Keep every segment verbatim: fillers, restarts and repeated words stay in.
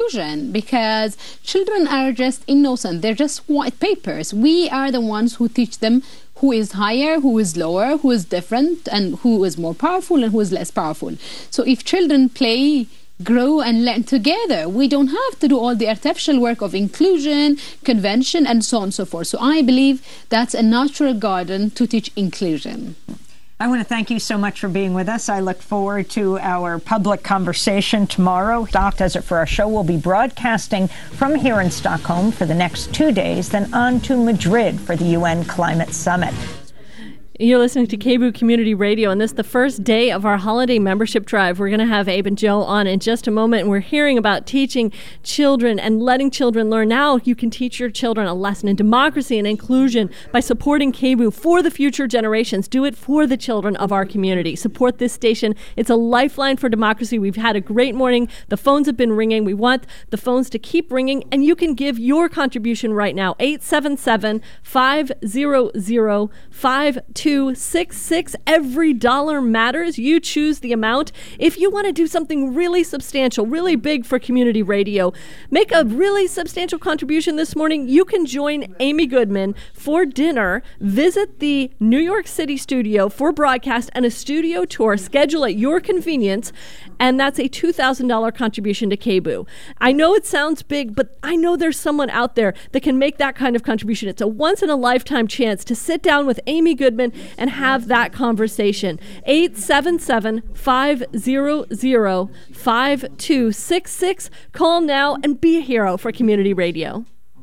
inclusion, because children are just innocent. They're just white papers. We are the ones who teach them who is higher, who is lower, who is different, and who is more powerful and who is less powerful. So if children play, grow and learn together, we don't have to do all the artificial work of inclusion, convention, and so on and so forth. So I believe that's a natural garden to teach inclusion. I want to thank you so much for being with us. I look forward to our public conversation tomorrow. That does it for our show. We'll be broadcasting from here in Stockholm for the next two days, then on to Madrid for the U N Climate Summit. You're listening to K B U Community Radio, and this is the first day of our holiday membership drive. We're going to have Abe and Joe on in just a moment, and we're hearing about teaching children and letting children learn. Now you can teach your children a lesson in democracy and inclusion by supporting K B U for the future generations. Do it for the children of our community. Support this station. It's a lifeline for democracy. We've had a great morning. The phones have been ringing. We want the phones to keep ringing, and you can give your contribution right now. eight seven seven, five hundred, five two six six. Every dollar matters. You choose the amount. If you want to do something really substantial, really big for community radio, make a really substantial contribution this morning. You can join Amy Goodman for dinner. Visit the New York City studio for broadcast and a studio tour. Schedule at your convenience, and that's a two thousand dollars contribution to K B U. I know it sounds big, but I know there's someone out there that can make that kind of contribution. It's a once-in-a-lifetime chance to sit down with Amy Goodman and have that conversation. eight seven seven, five hundred, five two six six. Call now and be a hero for community radio.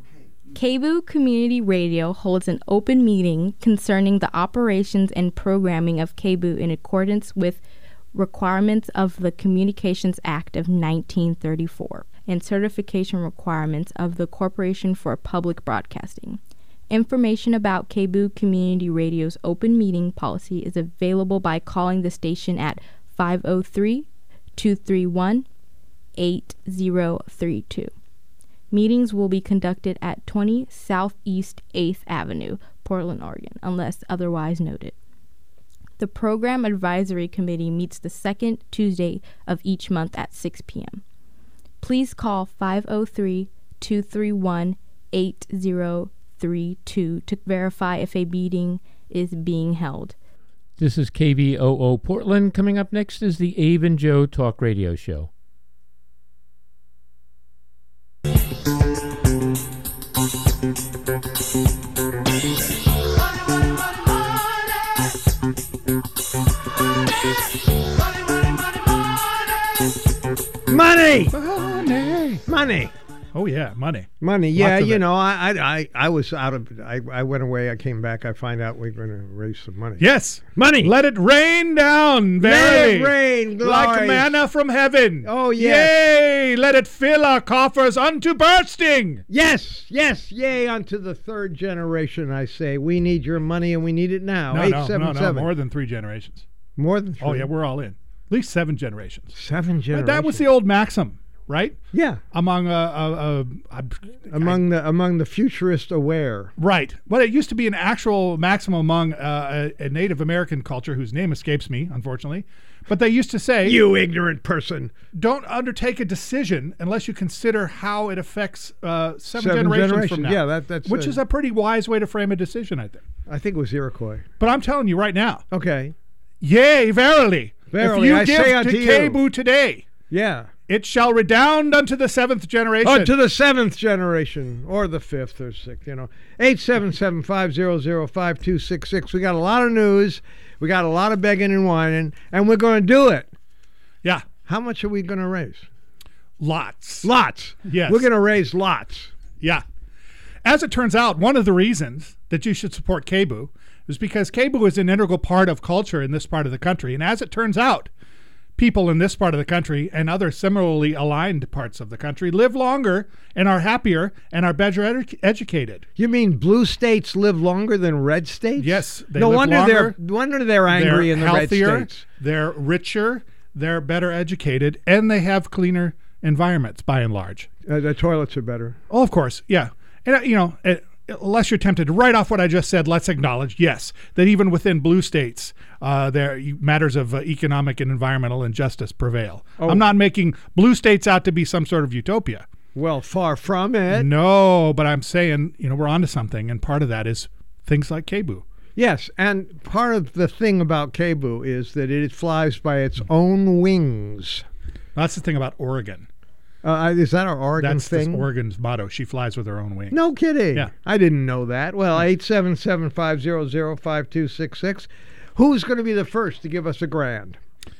K B U Community Radio holds an open meeting concerning the operations and programming of K B U in accordance with requirements of the Communications Act of nineteen thirty-four and certification requirements of the Corporation for Public Broadcasting. Information about K B U Community Radio's open meeting policy is available by calling the station at five oh three, two three one, eight oh three two. Meetings will be conducted at twenty Southeast eighth Avenue, Portland, Oregon, unless otherwise noted. The Program Advisory Committee meets the second Tuesday of each month at six p.m. Please call five oh three, two three one, eight oh three two to verify if a meeting is being held. This is K B O O Portland. Coming up next is the Abe and Joe Talk Radio Show. Money! Money! Money! Oh, yeah, money. Money, yeah, Lots of you it. know, I, I I was out of, I, I went away, I came back, I find out we're going to raise some money. Yes. Money! Let it rain down, Let verily. it rain, Like glorious. manna from heaven. Oh, yes. Yea, let it fill our coffers unto bursting. Yes, yes, yay, unto the third generation, I say. We need your money and we need it now. No, eight no, seven no, no, seven. more than three generations. More than three? Oh, yeah, we're all in. At least seven generations. Seven generations. That was the old maxim, right? Yeah. Among, uh, uh, uh, Among the among the futurist aware. right. Well, it used to be an actual maxim among uh, a, a Native American culture whose name escapes me, unfortunately. But they used to say, You ignorant person. don't undertake a decision unless you consider how it affects uh, seven, Seven generations, generations. from now. Yeah, that- that's, Which uh, is a pretty wise way to frame a decision, I think. I think it was Iroquois. But I'm telling you right now, Okay. yea, verily, Verily, if you I give say to unto you. K B U today, Yeah. it shall redound unto the seventh generation. Unto the seventh generation, or the fifth or sixth, you know. eight seven seven, five hundred, five two six six. We got a lot of news. We got a lot of begging and whining, and we're going to do it. Yeah, How much are we going to raise? lots. Lots. Yes. We're going to raise lots. Yeah. As it turns out, one of the reasons that you should support K B U is because K B U is an integral part of culture in this part of the country. And as it turns out, people in this part of the country and other similarly aligned parts of the country live longer and are happier and are better edu- educated. You mean blue states live longer than red states? Yes, they no live wonder longer. they're wonder they're angry They're in the healthier, red states. they're richer, they're better educated, and they have cleaner environments by and large. Uh, the toilets are better. Oh, of course, yeah. And, uh, you know, it, unless you're tempted to write off what I just said, let's acknowledge, yes, that even within blue states, uh, there matters of uh, economic and environmental injustice prevail. Oh. I'm not making blue states out to be some sort of utopia. Well, far from it. No, but I'm saying, you know, we're onto something, and part of that is things like KEBU. Yes, and part of the thing about KEBU is that it flies by its own wings. That's the thing about Oregon. Uh, is that our Oregon That's thing? That's Oregon's motto. She flies with her own wings. No kidding. Yeah. I didn't know that. Well, eight seven seven, five zero zero, five two six six. Who's going to be the first to give us a grand?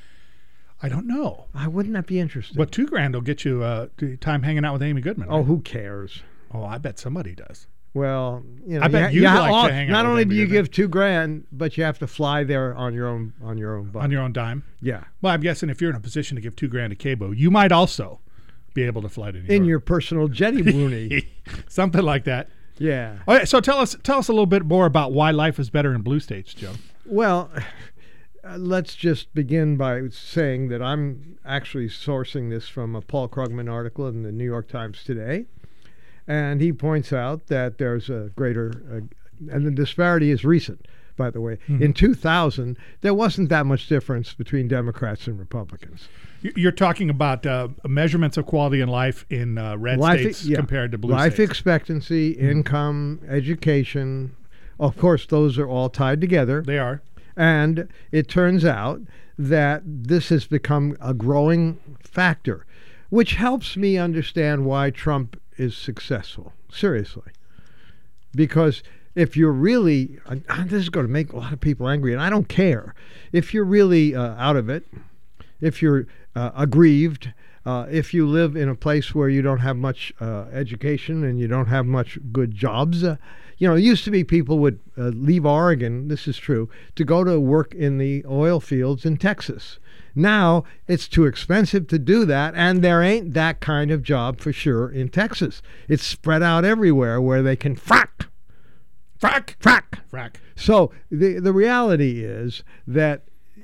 I don't know. Uh, wouldn't that be interesting? But two grand will get you uh, time hanging out with Amy Goodman. Oh, right? who cares? Oh, I bet somebody does. Well, you know, I bet you, you'd ha- like all, to hang out not with only Amy do you Goodman. give two grand, but you have to fly there on your own on your own butt. On your own dime. Yeah. Well, I'm guessing if you're in a position to give two grand to KEBU, you might also be able to fly to New In York. your personal jetty booney. Something like that. Yeah. All right, so tell us tell us a little bit more about why life is better in blue states, Joe. Well, uh, let's just begin by saying that I'm actually sourcing this from a Paul Krugman article in the New York Times today. And he points out that there's a greater, uh, and the disparity is recent, by the way. Mm-hmm. In two thousand, there wasn't that much difference between Democrats and Republicans. You're talking about uh, measurements of quality in life in uh, red life, states yeah. compared to blue life states. Life expectancy, mm-hmm. income, education. Of course, those are all tied together. They are. And it turns out that this has become a growing factor, which helps me understand why Trump is successful. Seriously. Because if you're really, and this is going to make a lot of people angry, and I don't care. If you're really uh, out of it, if you're uh, aggrieved, uh, if you live in a place where you don't have much uh, education and you don't have much good jobs, uh, you know, it used to be people would uh, leave Oregon, this is true, to go to work in the oil fields in Texas. Now it's too expensive to do that, and there ain't that kind of job for sure in Texas. It's spread out everywhere where they can frack. Frack. Frack. Frack. So the, the reality is that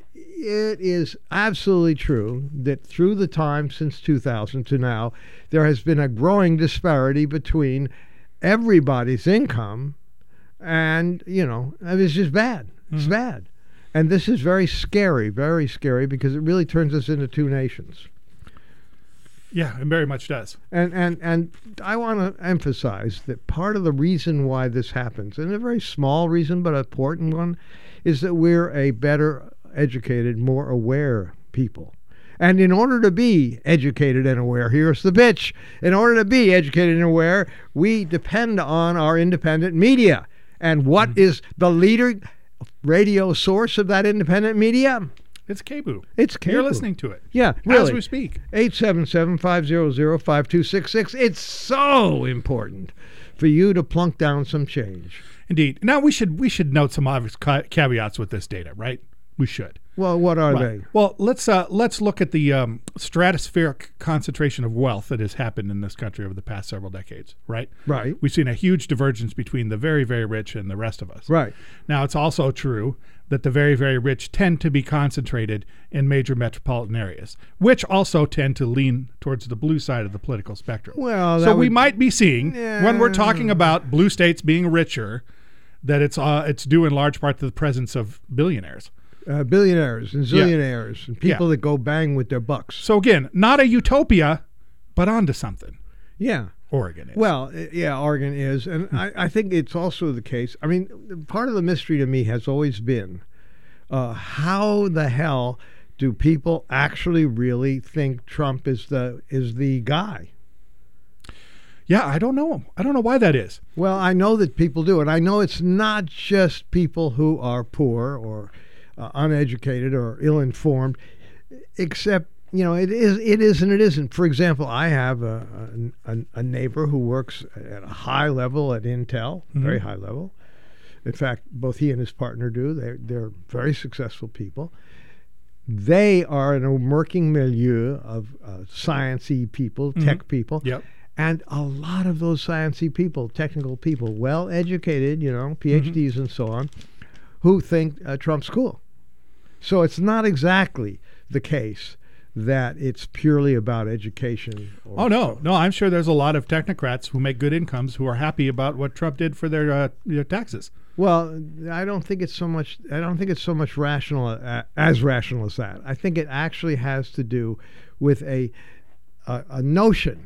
it is absolutely true that through the time since two thousand to now, there has been a growing disparity between everybody's income and, you know, it's just bad. It's mm-hmm. bad. And this is very scary, very scary, because it really turns us into two nations. Yeah, it very much does. And and and I want to emphasize that part of the reason why this happens, and a very small reason but an important one, is that we're a better educated, more aware people. And in order to be educated and aware, here's the bitch. In order to be educated and aware, we depend on our independent media. And what mm-hmm. is the leader radio source of that independent media? It's KEBU. It's KEBU. You're listening to it. Yeah, really. As we speak. eight seven seven, five zero zero, five two six six. It's so important for you to plunk down some change. Indeed. Now, we should we should note some obvious ca- caveats with this data, right? We should. Well, what are right. they? Well, let's uh, let's look at the um, stratospheric concentration of wealth that has happened in this country over the past several decades, right? Right. We've seen a huge divergence between the very, very rich and the rest of us. Right. Now, it's also true that the very, very rich tend to be concentrated in major metropolitan areas, which also tend to lean towards the blue side of the political spectrum. Well, so that we would... might be seeing, yeah. when we're talking about blue states being richer, that it's uh, it's due in large part to the presence of billionaires. Uh, billionaires and zillionaires yeah. and people yeah. that go bang with their bucks. So again, not a utopia, but onto something. Yeah. Oregon is. Well, yeah, Oregon is. And I, I think it's also the case. I mean, part of the mystery to me has always been uh, how the hell do people actually really think Trump is the is the guy? Yeah, I don't know. I don't know why that is. Well, I know that people do. And I know it's not just people who are poor or Uh, uneducated or ill-informed, except, you know, it is it is and it isn't. For example, I have a, a, a neighbor who works at a high level at Intel, mm-hmm. very high level. In fact, both he and his partner do. They're, they're very successful people. They are in a working milieu of uh, science-y people, mm-hmm. tech people. Yep. And a lot of those science-y people, technical people, well-educated, you know, P H Ds mm-hmm. and so on, who think uh, Trump's cool. So it's not exactly the case that it's purely about education. Or oh, no. No, I'm sure there's a lot of technocrats who make good incomes who are happy about what Trump did for their, uh, their taxes. Well, I don't think it's so much. I don't think it's so much rational uh, as rational as that. I think it actually has to do with a a, a notion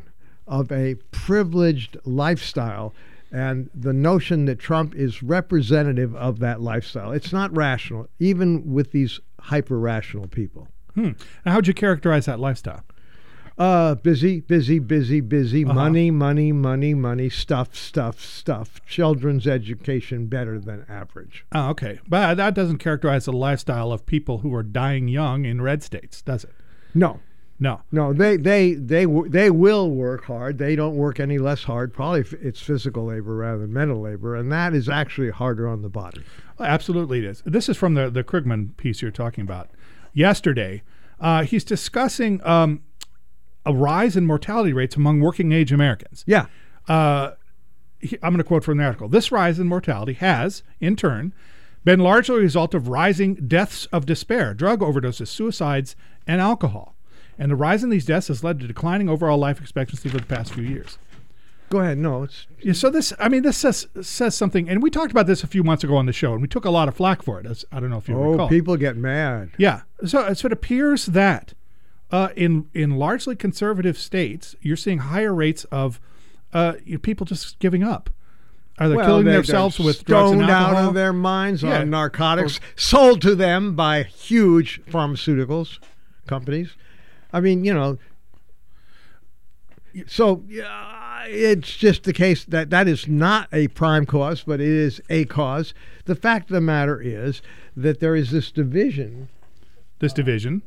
of a privileged lifestyle, and the notion that Trump is representative of that lifestyle. It's not rational, even with these hyper-rational people. Hmm. Now, how would you characterize that lifestyle? Uh, busy, busy, busy, busy, Uh-huh. money, money, money, money, stuff, stuff, stuff. Children's education better than average. Oh, okay. But that doesn't characterize the lifestyle of people who are dying young in red states, does it? No, No. no, they, they, they, w- they will work hard. They don't work any less hard. Probably f- it's physical labor rather than mental labor, and that is actually harder on the body. Absolutely it is. This is from the, the Krugman piece you're talking about. Yesterday, uh, he's discussing um, a rise in mortality rates among working age Americans. Yeah. Uh, he, I'm going to quote from the article. This rise in mortality has, in turn, been largely a result of rising deaths of despair, drug overdoses, suicides, and alcohol. And the rise in these deaths has led to declining overall life expectancy for the past few years. Go ahead. No, it's Yeah, so this, I mean, this says says something, and we talked about this a few months ago on the show, and we took a lot of flack for it. As, I don't know if you oh, recall. people get mad. Yeah, so, so it appears that uh, in in largely conservative states, you're seeing higher rates of uh, you know, people just giving up. Are they Well, killing they- themselves they're with drugs and stoned alcohol? out of their minds Yeah. on narcotics sold to them by huge pharmaceuticals companies. I mean, you know. So yeah, it's just the case that that is not a prime cause, but it is a cause. The fact of the matter is that there is this division. This division.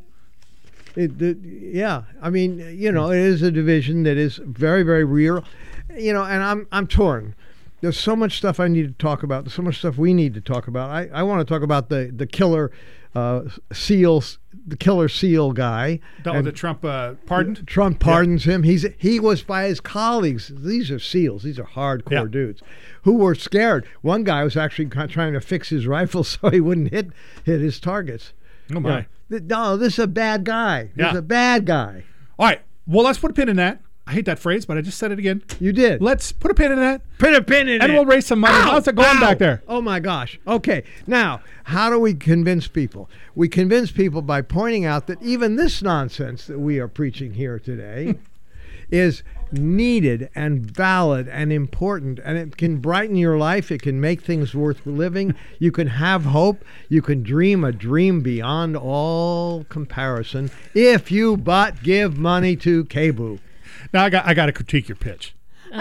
It, the, yeah, I mean, you know, it is a division that is very, very real. You know, and I'm I'm torn. There's so much stuff I need to talk about. There's so much stuff we need to talk about. I, I want to talk about the the killer uh, SEAL, the killer SEAL guy. Oh, And that Trump uh, pardoned? Trump pardons him. He's he was by his colleagues. These are SEALs. These are hardcore Yeah. dudes who were scared. One guy was actually kind of trying to fix his rifle so he wouldn't hit hit his targets. Oh, my. Yeah. Th- No, this is a bad guy. This Yeah. is a bad guy. All right. Well, let's put a pin in that. I hate that phrase, but I just said it again. You did. Let's put a pin in that, Put a pin in and it. we'll raise some money. Ow! How's it going Ow! back there? Oh my gosh. Okay. Now, how do we convince people? We convince people by pointing out that even this nonsense that we are preaching here today is needed and valid and important, and it can brighten your life. It can make things worth living. You can have hope. You can dream a dream beyond all comparison if you but give money to K B U. Now I got I got to critique your pitch.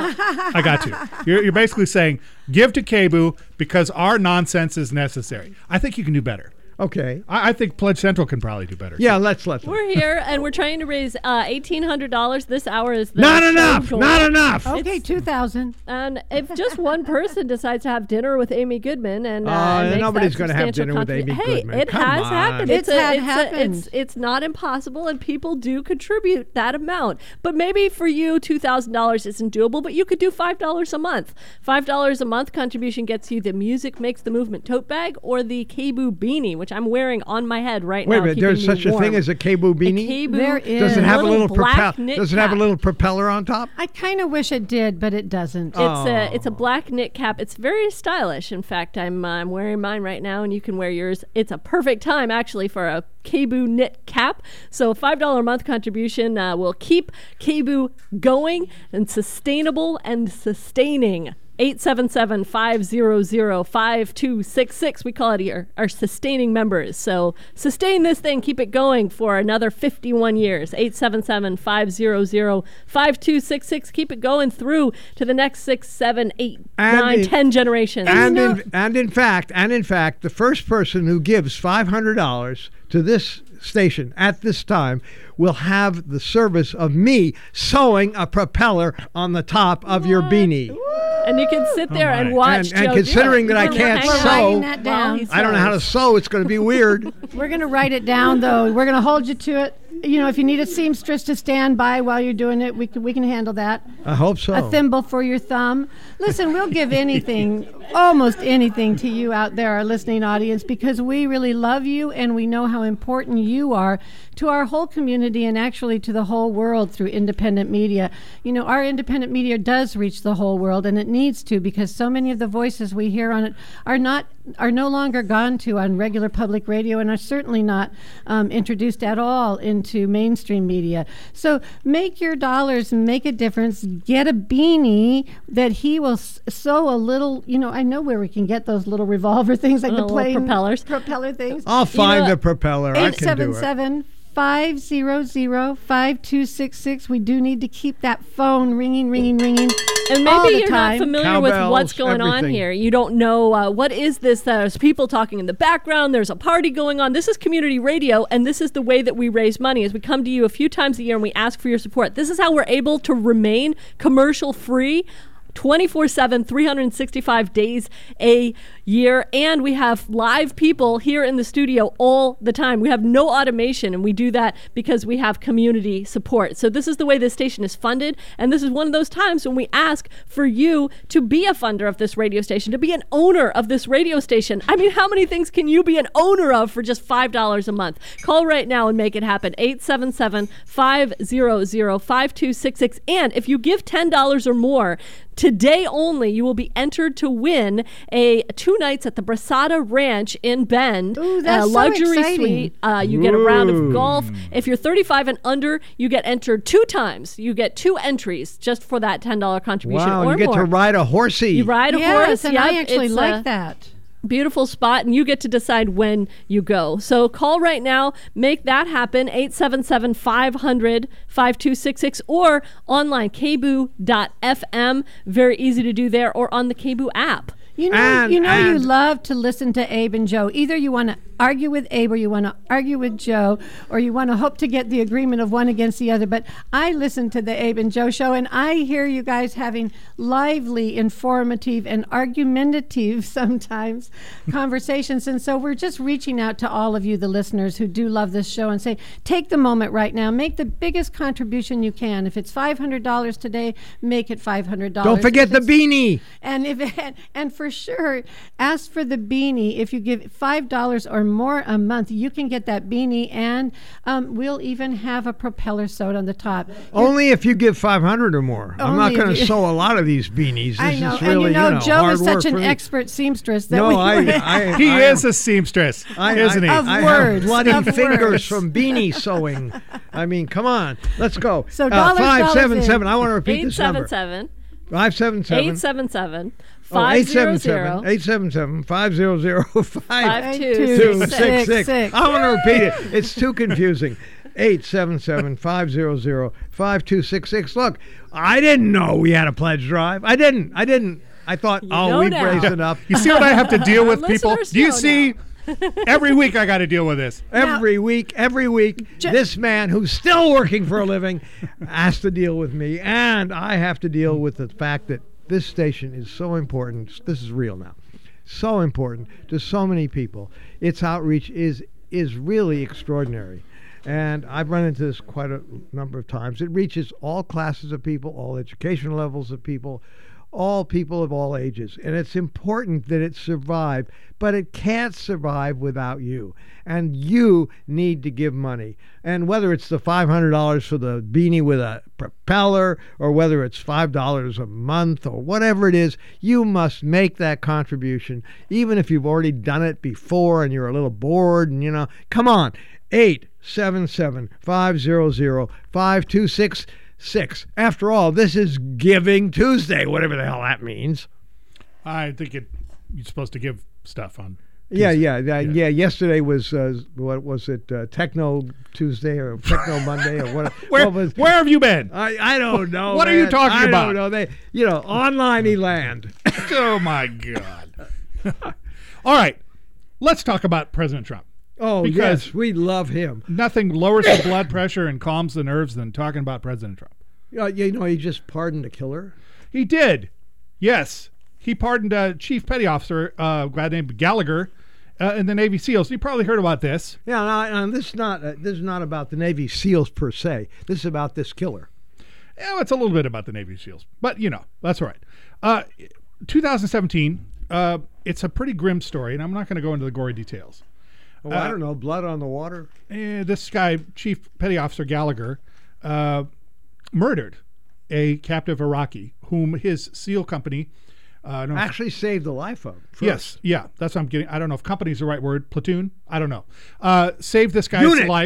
I got to. You're, you're basically saying give to K B U because our nonsense is necessary. I think you can do better. Okay. I, I think Pledge Central can probably do better. Yeah, let's let them. We're here and we're trying to raise uh, eighteen hundred dollars. This hour is the Not show enough. goal. Not enough. Okay, two thousand. And if just one person decides to have dinner with Amy Goodman and uh, Oh, makes nobody's that gonna have substantial dinner with contribu- Amy hey, Goodman. it Come has on. happened. It's a, had it's, a- happened. it's it's not impossible, and people do contribute that amount. But maybe for you, two thousand dollars isn't doable. But you could do five dollars a month. Five dollars a month contribution gets you the Music Makes the Movement tote bag or the K B U beanie, which I'm wearing on my head right Wait now. a minute. keeping There's me such a warm. thing as a K B U beanie. A K B U There is. Does it have a little black propel? knit Does it have a cap. little propeller on top? I kind of wish it did, but it doesn't. It's Oh. a it's a black knit cap. It's very stylish. In fact, I'm uh, I'm wearing mine right now, and you can wear yours. It's a perfect time actually for a K B U knit cap. So a five dollar a month contribution uh, will keep K B U going and sustainable and sustaining. eight seven seven, five zero zero, five two six six. We call it here our sustaining members. So sustain this thing, keep it going for another fifty-one years. eight seven seven, five zero zero, five two six six. Keep it going through to the next six, seven, eight, And nine, in- ten generations. And in, and in fact, and in fact, the first person who gives five hundred dollars to this station at this time will have the service of me sewing a propeller on the top of your beanie. And you can sit there my. and watch And- and Joe considering do it. that I You can can't hang We're out sew- writing that while down. he I don't know how to sews. sew. It's going to be weird. We're going to write it down, though. We're going to hold you to it. You know, if you need a seamstress to stand by while you're doing it, we can, we can handle that. I hope so. A thimble for your thumb. Listen, we'll give anything, almost anything to you out there, our listening audience, because we really love you and we know how important you are to our whole community and actually to the whole world through independent media. You know, our independent media does reach the whole world, and it needs to, because so many of the voices we hear on it are not are no longer gone to on regular public radio and are certainly not um, introduced at all into into mainstream media. So make your dollars and make a difference. Get a beanie that he will s- sew a little, you know, I know where we can get those little revolver things like Uh, the little plane propellers. propeller things. I'll find know, the propeller. I can do it. eight seven seven, five hundred, five two six six. We do need to keep that phone ringing, ringing, ringing. And all maybe the you're time. not familiar with Cowbells, what's going on everything. here. You don't know uh, what is this. There's people talking in the background. There's a party going on. This is community radio, and this is the way that we raise money. As we come to you a few times a year and we ask for your support. This is how we're able to remain commercial free. twenty-four seven, three hundred sixty-five days a year. And we have live people here in the studio all the time. We have no automation, and we do that because we have community support. So this is the way this station is funded. And this is one of those times when we ask for you to be a funder of this radio station, to be an owner of this radio station. I mean, how many things can you be an owner of for just five dollars a month? Call right now and make it happen. eight seven seven, five hundred, five two six six. And if you give ten dollars or more, today only, you will be entered to win a two nights at the Brasada Ranch in Bend. Ooh, that's a so luxury exciting. suite. Uh, you get a round of Ooh. golf. If you're thirty-five and under, you get entered two times. You get two entries just for that ten dollars contribution Wow, or you get more. to ride a horsey. You ride a Yes, horse. and Yep, I actually it's, like uh, that. Beautiful spot, and you get to decide when you go. So call right now, make that happen, eight seven seven, five hundred, five two six six, or online, k b o dot f m. Very easy to do there, or on the K B O app. You know, And- you know, you and- love to listen to Abe and Joe. Either you want to argue with Abe, or you want to argue with Joe, or you want to hope to get the agreement of one against the other. But I listen to the Abe and Joe show, and I hear you guys having lively, informative, and argumentative sometimes conversations. And so we're just reaching out to all of you, the listeners who do love this show, and say, take the moment right now, make the biggest contribution you can. If it's five hundred dollars today, make it five hundred dollars. Don't forget If the it's- beanie. and if it, and for sure, ask for the beanie. If you give five dollars or more a month, you can get that beanie, and um, we'll even have a propeller sewed on the top. Only if you give five hundred or more. I'm not Only going if to you- sew a lot of these beanies. This I know, is really, and you know, know Joe hard is work such an for me. expert seamstress that No, we I, I, He I, is a seamstress, I, isn't he? I, Of I words, have bloody of fingers words. from beanie sewing. I mean, come on. Let's go. So uh, dollars, five dollars seven in. seven. I want to repeat this number. eight seven seven, Five seven seven. eight seven seven, Oh, eight five seven hundred, seven. Eight seven seven. Five zero zero five five two two two six six six. six. I want to repeat it. It's too confusing. Eight seven seven five zero zero five two six six. Look, I didn't know we had a pledge drive. I didn't. I didn't. I thought, You oh, know we'd now. raised enough. You see what I have to deal with, people? Listeners Do you know see? Every week I got to deal with this. Every week, every week, this man who's still working for a living has to deal with me, and I have to deal with the fact that this station is so important. This is real now. So important to so many people. Its outreach is is really extraordinary. And I've run into this quite a number of times. It reaches all classes of people, all education levels of people, all people of all ages. And it's important that it survive, but it can't survive without you. And you need to give money. And whether it's the five hundred dollars for the beanie with a propeller, or whether it's five dollars a month, or whatever it is, you must make that contribution, even if you've already done it before and you're a little bored and, you know, come on. eight seven seven five zero zero five two six six. After all, this is Giving Tuesday, whatever the hell that means. I think it. You're supposed to give stuff on. Yeah, Tuesday. yeah, that, yeah. Yesterday was uh, what was it? Uh, Techno Tuesday or Techno Monday or what? Where, what was? where have you been? I, I don't know. What are you man. talking I about? don't know. They, you know, online land. Oh my God! All right, let's talk about President Trump. Oh Because- yes, we love him. Nothing lowers the blood pressure and calms the nerves than talking about President Trump. Uh, you know, he just pardoned a killer. He did. Yes. He pardoned a chief petty officer, uh, a guy named Gallagher, uh, in the Navy SEALs. You probably heard about this. Yeah, no, and this is not uh, this is not about the Navy SEALs per se. This is about this killer. Yeah, it's a little bit about the Navy SEALs, but you know, that's all right. Uh, twenty seventeen, uh, it's a pretty grim story, and I'm not going to go into the gory details. Oh, I don't know, blood on the water. Eh, this guy, Chief Petty Officer Gallagher, uh, murdered a captive Iraqi whom his SEAL company uh, I don't know if- Actually saved the life of. First. Yes, yeah, that's what I'm getting. I don't know if company is the right word. Platoon, I don't know. Uh, saved this guy's Unit. life.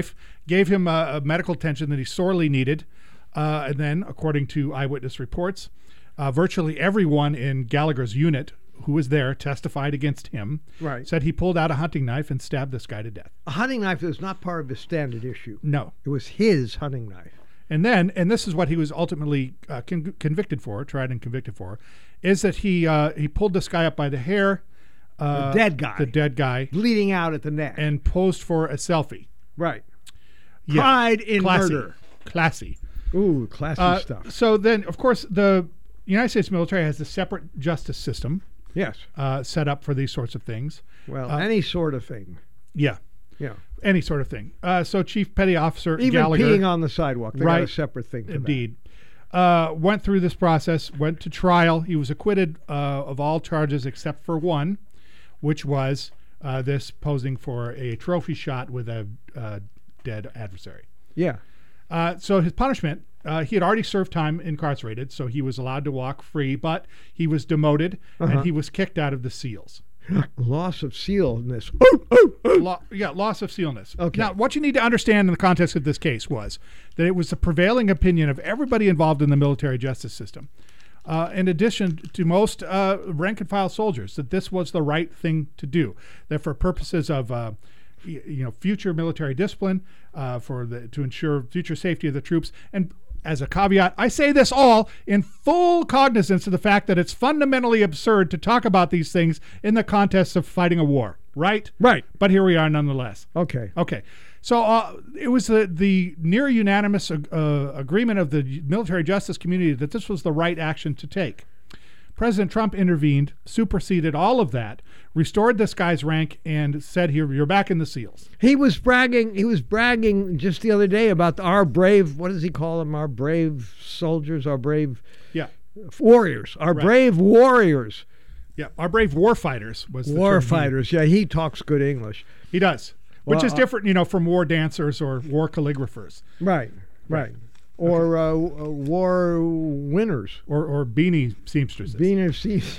gave him uh, medical attention that he sorely needed. Uh, and then, according to eyewitness reports, uh, virtually everyone in Gallagher's unit who was there testified against him. Right. Said he pulled out a hunting knife and stabbed this guy to death. A hunting knife was not part of his standard issue. No. It was his hunting knife. And then, and this is what he was ultimately uh, con- convicted for, tried and convicted for, is that he uh, he pulled this guy up by the hair. Uh, the dead guy. The dead guy. Bleeding out at the neck. And posed for a selfie. Right. Yeah. Pride in Classy. murder. Classy. Ooh, classy Uh, stuff. So then, of course, the United States military has a separate justice system. Yes. Uh, set up for these sorts of things. Well, uh, any sort of thing. Yeah. Yeah. Any sort of thing. Uh, so Chief Petty Officer Even Gallagher. peeing on the sidewalk. They right, got a separate thing for indeed. Uh, went through this process, went to trial. He was acquitted uh, of all charges except for one, which was uh, this posing for a trophy shot with a uh, dead adversary. Yeah. Uh, so his punishment, uh, he had already served time incarcerated, so he was allowed to walk free, but he was demoted Uh-huh. and he was kicked out of the SEALs. Loss of sealness. Oh, oh, oh. Lo- yeah, loss of sealness. Okay. Now, what you need to understand in the context of this case was that it was the prevailing opinion of everybody involved in the military justice system, uh, in addition to most uh, rank and file soldiers, that this was the right thing to do. That for purposes of uh, y- you know future military discipline, uh, for the to ensure future safety of the troops, and as a caveat, I say this all in full cognizance of the fact that it's fundamentally absurd to talk about these things in the context of fighting a war, right? Right. But here we are nonetheless. Okay. Okay. So uh, it was the, the near unanimous uh, agreement of the military justice community that this was the right action to take. President Trump intervened, superseded all of that, restored this guy's rank, and said, "Here, you're back in the SEALs." He was bragging. He was bragging just the other day about our brave. What does he call them? Our brave soldiers. Our brave Yeah. warriors. Our Right. brave warriors. Yeah. Our brave war fighters was the War term he- fighters. Yeah, he talks good English. He does, which Well, is uh, different, you know, from war dancers or war calligraphers Right. Right. Or uh, uh, war winners. or, or beanie seamstresses. Being a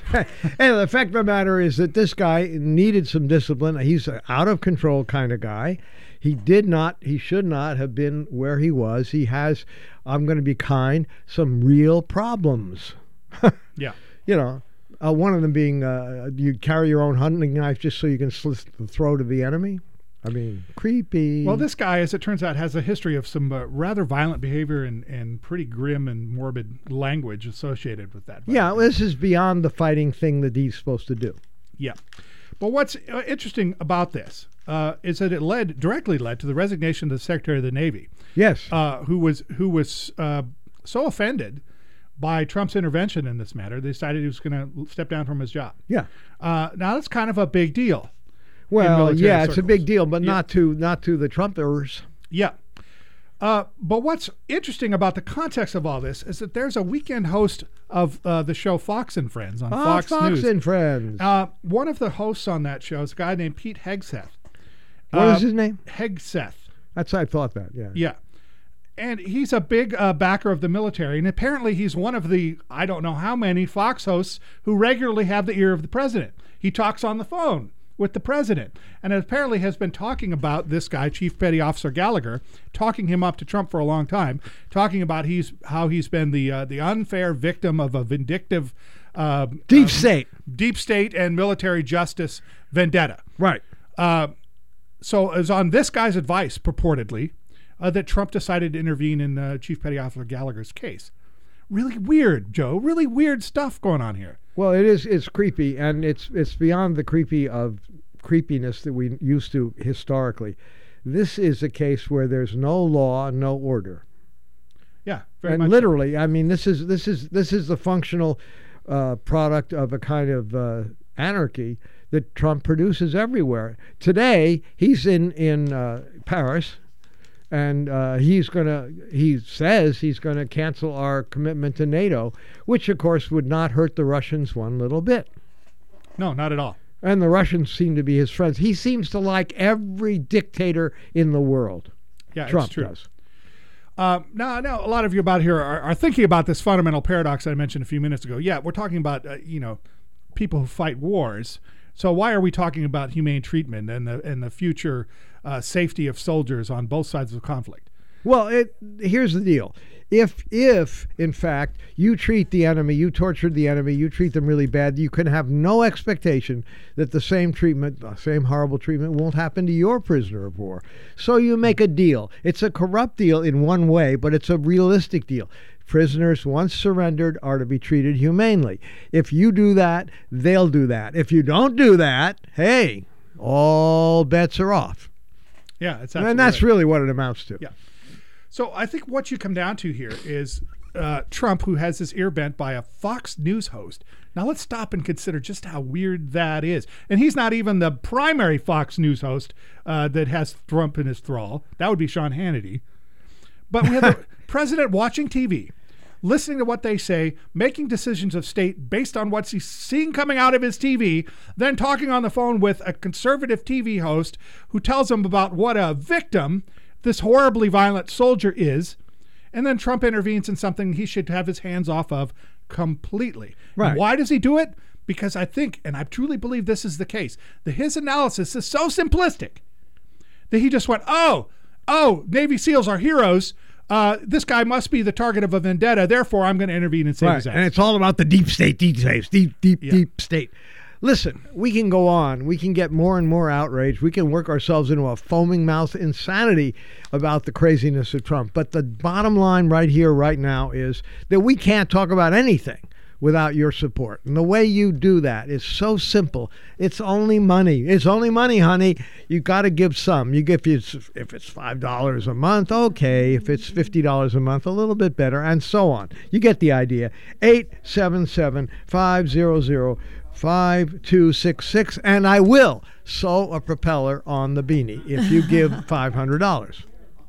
and the fact of the matter is that this guy needed some discipline. He's an out of control kind of guy. He did not, he should not have been where he was. He has, I'm going to be kind, some real problems. Yeah. You know, uh, one of them being uh, you carry your own hunting knife just so you can slit the throat of the enemy. I mean, creepy. Well, this guy, as it turns out, has a history of some uh, rather violent behavior and, and pretty grim and morbid language associated with that. Yeah, this is beyond the fighting thing that he's supposed to do. Yeah. But what's uh, interesting about this uh, is that it led directly led to the resignation of the Secretary of the Navy, Yes. uh, who was who was uh, so offended by Trump's intervention in this matter, they decided he was going to step down from his job. yeah. Uh, now that's kind of a big deal. Well, military yeah, it's a circles. big deal, but Yeah. not to not to the Trumpers. Yeah. Uh, but what's interesting about the context of all this is that there's a weekend host of uh, the show Fox and Friends on Ah, Fox, Fox News. and Friends. Uh, one of the hosts on that show is a guy named Pete Hegseth. What uh, is his name? Hegseth. That's I thought that. Yeah. Yeah. And he's a big uh, backer of the military. And apparently he's one of the, I don't know how many Fox hosts who regularly have the ear of the president. He talks on the phone with the president, and apparently has been talking about this guy, Chief Petty Officer Gallagher, talking him up to Trump for a long time, talking about he's how he's been the uh, the unfair victim of a vindictive uh, Deep uh, state. deep state and military justice vendetta. Right. Uh, so it was on this guy's advice, purportedly, uh, that Trump decided to intervene in uh, Chief Petty Officer Gallagher's case. Really weird, Joe. Really weird stuff going on here. Well, it is. It's creepy, and it's it's beyond the creepy of creepiness that we used to historically. This is a case where there's no law, no order, Yeah, very and much. literally, I mean, this is this is this is the functional uh, product of a kind of uh, anarchy that Trump produces everywhere. Today, he's in in uh, Paris. And uh, he's going to, he says he's going to cancel our commitment to NATO, which of course would not hurt the Russians one little bit. No, not at all. And the Russians seem to be his friends. He seems to like every dictator in the world. Yeah, Trump it's true. does. Um, now, now, a lot of you about here are, are thinking about this fundamental paradox that I mentioned a few minutes ago. Yeah, we're talking about, uh, you know, people who fight wars. So why are we talking about humane treatment and the and the future uh, safety of soldiers on both sides of the conflict? Well, it, here's the deal. If, if in fact, you treat the enemy, you tortured the enemy, you treat them really bad, you can have no expectation that the same treatment, the same horrible treatment won't happen to your prisoner of war. So you make a deal. It's a corrupt deal in one way, but it's a realistic deal. Prisoners, once surrendered, are to be treated humanely. If you do that, they'll do that. If you don't do that, hey, all bets are off. Yeah, it's and that's right. really what it amounts to. Yeah. So I think what you come down to here is uh, Trump, who has his ear bent by a Fox News host. Now let's stop and consider just how weird that is. And he's not even the primary Fox News host uh, that has Trump in his thrall. That would be Sean Hannity. But we have the president watching T V, listening to what they say, making decisions of state based on what he's seeing coming out of his T V, then talking on the phone with a conservative T V host who tells him about what a victim this horribly violent soldier is, and then Trump intervenes in something he should have his hands off of completely. Right. And why does he do it? Because I think, and I truly believe this is the case, that his analysis is so simplistic that he just went, oh, oh, Navy SEALs are heroes. Uh, this guy must be the target of a vendetta. Therefore, I'm going to intervene and save Right. his ass. And it's all about the deep state, deep state, deep, deep, Yeah. deep state. Listen, we can go on. We can get more and more outraged. We can work ourselves into a foaming mouth insanity about the craziness of Trump. But the bottom line right here, right now, is that we can't talk about anything without your support. And the way you do that is so simple. It's only money. It's only money, honey. You got to give some. You give if it's five dollars a month, okay. If it's fifty dollars a month, a little bit better, and so on. You get the idea. eight seven seven, five hundred, five two six six, and I will sew a propeller on the beanie if you give five hundred dollars.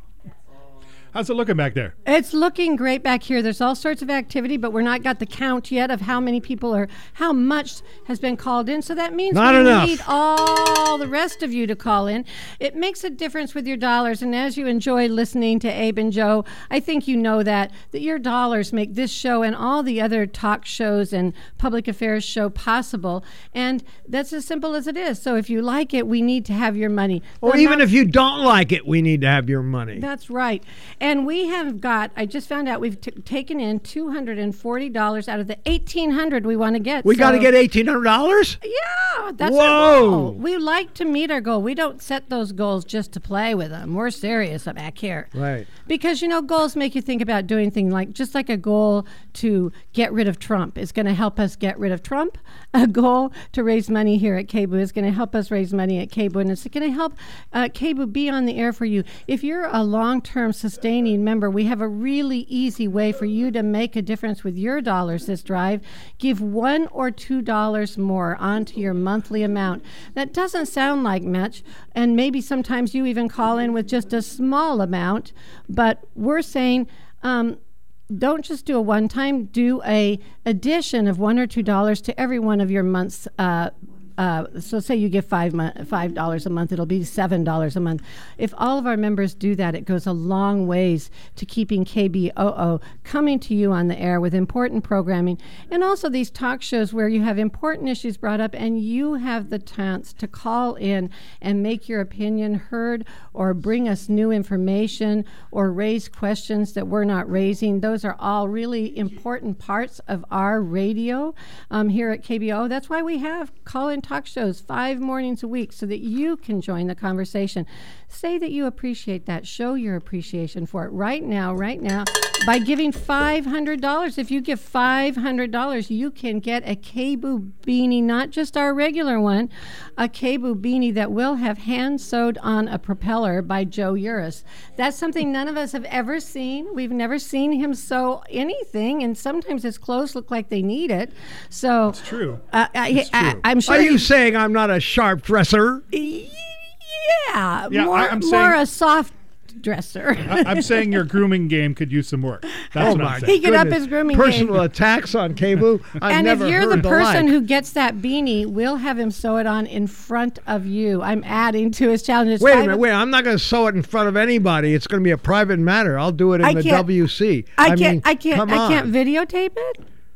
How's it looking back there? It's looking great back here. There's all sorts of activity, but we're not got the count yet of how many people are, how much has been called in. So that means Not we enough. need all the rest of you to call in. It makes a difference with your dollars. And as you enjoy listening to Abe and Joe, I think you know that, that your dollars make this show and all the other talk shows and public affairs show possible. And that's as simple as it is. So if you like it, we need to have your money. Or The even amount- if you don't like it, we need to have your money. That's right. And we have got, I just found out we've t- taken in two hundred forty dollars out of the eighteen hundred we want to get. We got to So- get eighteen hundred dollars? Yeah, that's Whoa. our goal. We like to meet our goal. We don't set those goals just to play with them. We're serious back here. Right. Because, you know, goals make you think about doing things like, just like a goal to get rid of Trump is going to help us get rid of Trump. A goal to raise money here at K B O O is going to help us raise money at K B O O, and it's going to help uh, K B O O be on the air for you. If you're a long-term sustaining member, we have a really easy way for you to make a difference with your dollars this drive. Give one or two dollars more onto your monthly amount. That doesn't sound like much, and maybe sometimes you even call in with just a small amount, but we're saying um, don't just do a one-time, do a addition of one or two dollars to every one of your month's uh, Uh, so say you give five mo- five dollars a month, it'll be seven dollars a month. If all of our members do that, it goes a long ways to keeping K B O O coming to you on the air with important programming, and also these talk shows where you have important issues brought up and you have the chance to call in and make your opinion heard, or bring us new information, or raise questions that we're not raising. Those are all really important parts of our radio um, here at K B O O. That's why we have call-in talk shows five mornings a week so that you can join the conversation. Say that you appreciate that. Show your appreciation for it right now, right now, by giving five hundred dollars. If you give five hundred dollars, you can get a K B O O beanie, not just our regular one, a K B O O beanie that will have hand-sewed on a propeller by Joe Uris. That's something none of us have ever seen. We've never seen him sew anything, and sometimes his clothes look like they need it. So It's true. Uh, I, It's I, true. I'm sure Are you he- saying I'm not a sharp dresser? Yeah, Yeah, more, I- I'm more saying- a soft dresser. I, I'm saying your grooming game could use some work. That's Oh what my I'm saying. He could up goodness. his grooming Personal game. attacks on K B O O? I've And if never you're heard the person like. who gets that beanie, we'll have him sew it on in front of you. I'm adding to his challenge. It's Wait a five- minute, wait, I'm not going to sew it in front of anybody. It's going to be a private matter. I'll do it in I the can't- W C. I can't. mean, I can't. come I can't on. videotape it.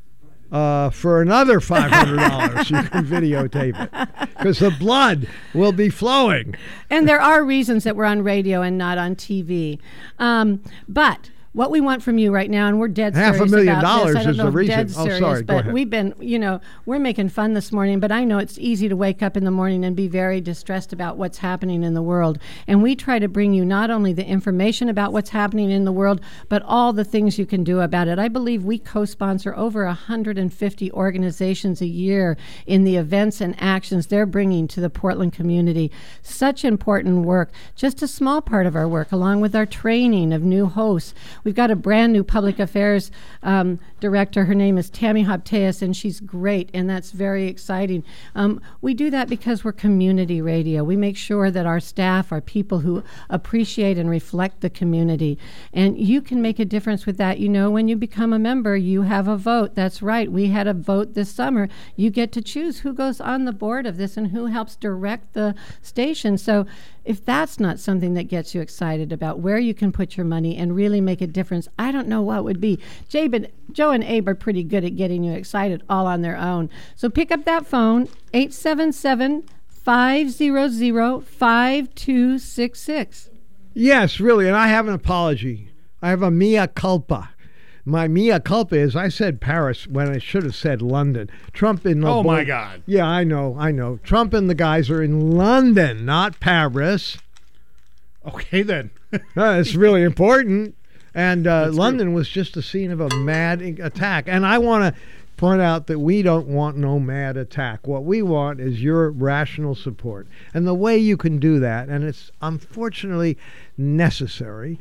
Uh, for another five hundred dollars, you can videotape it because the blood will be flowing. And there are reasons that we're on radio and not on T V. Um, but what we want from you right now, and we're dead Half serious a million about dollars this. I don't is know the if reason. Dead Oh, serious, sorry, go but ahead. we've been, you know, we're making fun this morning, but I know it's easy to wake up in the morning and be very distressed about what's happening in the world. And we try to bring you not only the information about what's happening in the world, but all the things you can do about it. I believe we co-sponsor over one hundred fifty organizations a year in the events and actions they're bringing to the Portland community. Such important work. Just a small part of our work, along with our training of new hosts. We've got a brand new public affairs um, director. Her name is Tammy Hopteas, and she's great, and that's very exciting. Um, we do that because we're community radio. We make sure that our staff are people who appreciate and reflect the community, and you can make a difference with that. You know, when you become a member, you have a vote. That's right. We had a vote this summer. You get to choose who goes on the board of this and who helps direct the station. So if that's not something that gets you excited about where you can put your money and really make a difference, I don't know what would be. Jay, but Joe and Abe are pretty good at getting you excited all on their own. So pick up that phone, eight seven seven, five hundred, five two six six. Yes, really, and I have an apology. I have a mea culpa. My mea culpa is I said Paris when I should have said London. Trump in the Oh, boy- my God. Yeah, I know, I know. Trump and the guys are in London, not Paris. Okay, then. Uh, it's really important. And uh, That's London was just the scene of a mad i- attack. And I want to point out that we don't want no mad attack. What we want is your rational support. And the way you can do that, and it's unfortunately necessary.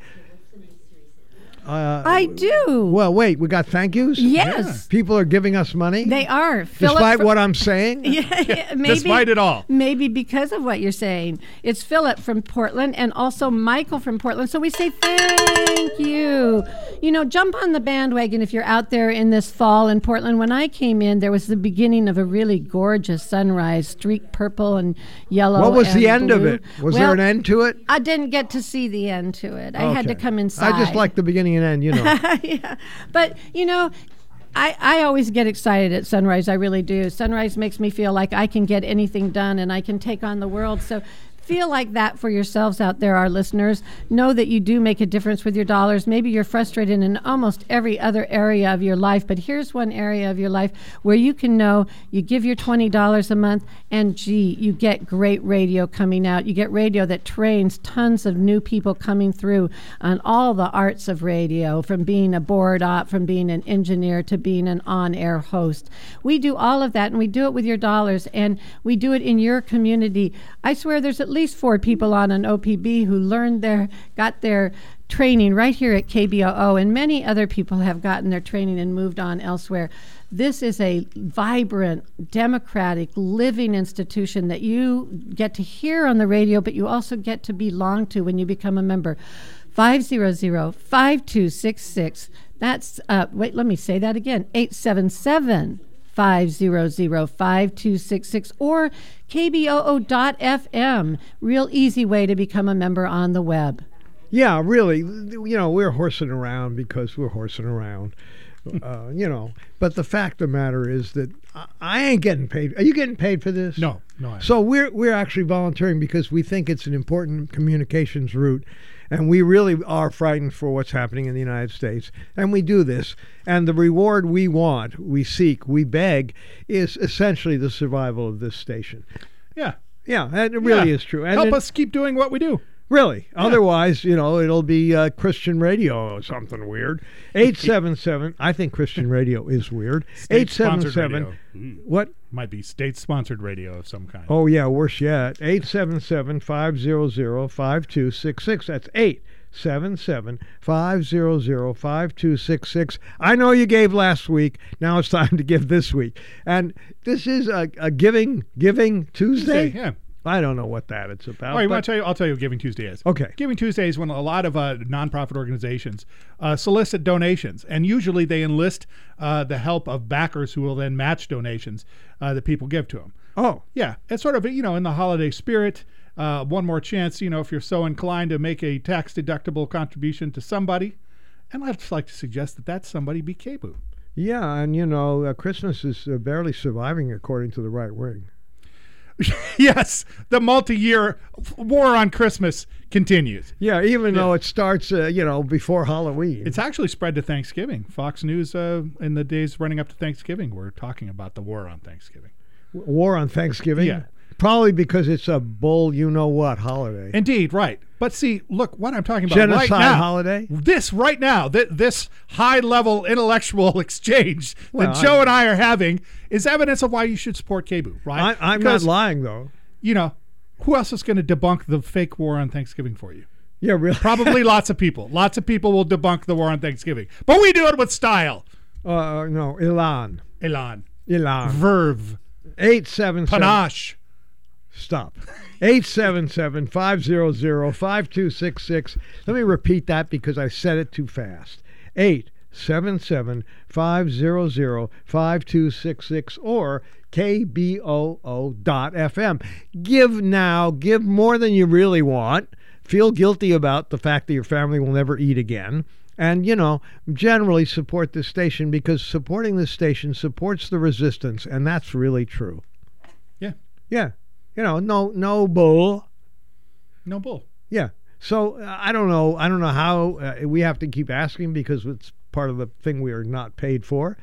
Uh, I do. Well, wait, we got thank yous? Yes. People are giving us money? They are. Philip Despite fr- what I'm saying? Yeah, yeah, maybe, Despite it all. Maybe because of what you're saying. It's Philip from Portland and also Michael from Portland. So we say thank you. You know, jump on the bandwagon if you're out there in this fall in Portland. When I came in, there was the beginning of a really gorgeous sunrise, streaked purple and yellow. What was and the end of blue. it? Was Well, there an end to it? I didn't get to see the end to it. I had to Okay. come inside. I just like the beginning and end, you know. Yeah. But, you know, I, I always get excited at sunrise. I really do. Sunrise makes me feel like I can get anything done and I can take on the world. So feel like that for yourselves out there, our listeners. Know that you do make a difference with your dollars. Maybe you're frustrated in almost every other area of your life, but here's one area of your life where you can know you give your twenty dollars a month and gee, you get great radio coming out. You get radio that trains tons of new people coming through on all the arts of radio, from being a board op, from being an engineer to being an on-air host. We do all of that, and we do it with your dollars, and we do it in your community. I swear there's at least four people on an O P B who learned their, got their training right here at K B O O, and many other people have gotten their training and moved on elsewhere. This is a vibrant, democratic, living institution that you get to hear on the radio, but you also get to belong to when you become a member. five hundred, five two six six. That's, uh, wait, let me say that again, eight seven seven, five hundred, five two six six, or K B O O dot F M. Real easy way to become a member on the web. Yeah, really. You know, we're horsing around because we're horsing around. Uh, you know, but the fact of the matter is that I, I ain't getting paid. Are you getting paid for this? No, no. I So we're we're actually volunteering because we think it's an important communications route, and we really are frightened for what's happening in the United States. And we do this, and the reward we want, we seek, we beg, is essentially the survival of this station. Yeah. Yeah, and it really Yeah. is true. And Help it- us keep doing what we do. Really. Otherwise, you know, it'll be uh, Christian radio or something weird. eight seven seven. I think Christian radio is weird. eight seven State-sponsored seven. radio. Mm. What? Might be state-sponsored radio of some kind. Oh, yeah, worse yet. eight seven seven, five hundred, five two six six. That's eight seven seven, five hundred, five two six six. I know you gave last week. Now it's time to give this week. And this is a, a giving, giving Tuesday? Yeah. I don't know what that it's about. All right, you but- want to tell you? I'll tell you what Giving Tuesday is. Okay. Giving Tuesday is when a lot of uh, nonprofit organizations uh, solicit donations, and usually they enlist uh, the help of backers who will then match donations uh, that people give to them. Oh. Yeah, it's sort of, you know, in the holiday spirit. Uh, one more chance, you know, if you're so inclined to make a tax-deductible contribution to somebody. And I'd just like to suggest that that somebody be K B O O. Yeah, and you know, uh, Christmas is uh, barely surviving according to the right wing. Yes, the multi-year f- war on Christmas continues. Yeah, even Yeah. though it starts, uh, you know, before Halloween. It's actually spread to Thanksgiving. Fox News, uh, in the days running up to Thanksgiving, we're talking about the war on Thanksgiving. War on Thanksgiving? Yeah. Probably because it's a bull you-know-what holiday. Indeed, right. But see, look, what I'm talking about Genocide right now, holiday? this right now, th- this high-level intellectual exchange Well, that Joe I- and I are having is evidence of why you should support K B U, right? I, I'm Because, not lying, though. you know, who else is going to debunk the fake war on Thanksgiving for you? Yeah, really? Probably lots of people. Lots of people will debunk the war on Thanksgiving. But we do it with style. Uh, no, Elan. Elan. Elan. Verve. eight seven seven. Panache. Stop. eight seven seven, five zero zero, five two six six. Let me repeat that because I said it too fast. eight seven seven, five zero zero, five two six six or K B O O dot F M. Give now. Give more than you really want. Feel guilty about the fact that your family will never eat again. And, you know, generally support this station because supporting this station supports the resistance, and that's really true. Yeah. Yeah. You know, no no bull. No bull. Yeah. So uh, I don't know. I don't know how uh, we have to keep asking because it's part of the thing we are not paid for.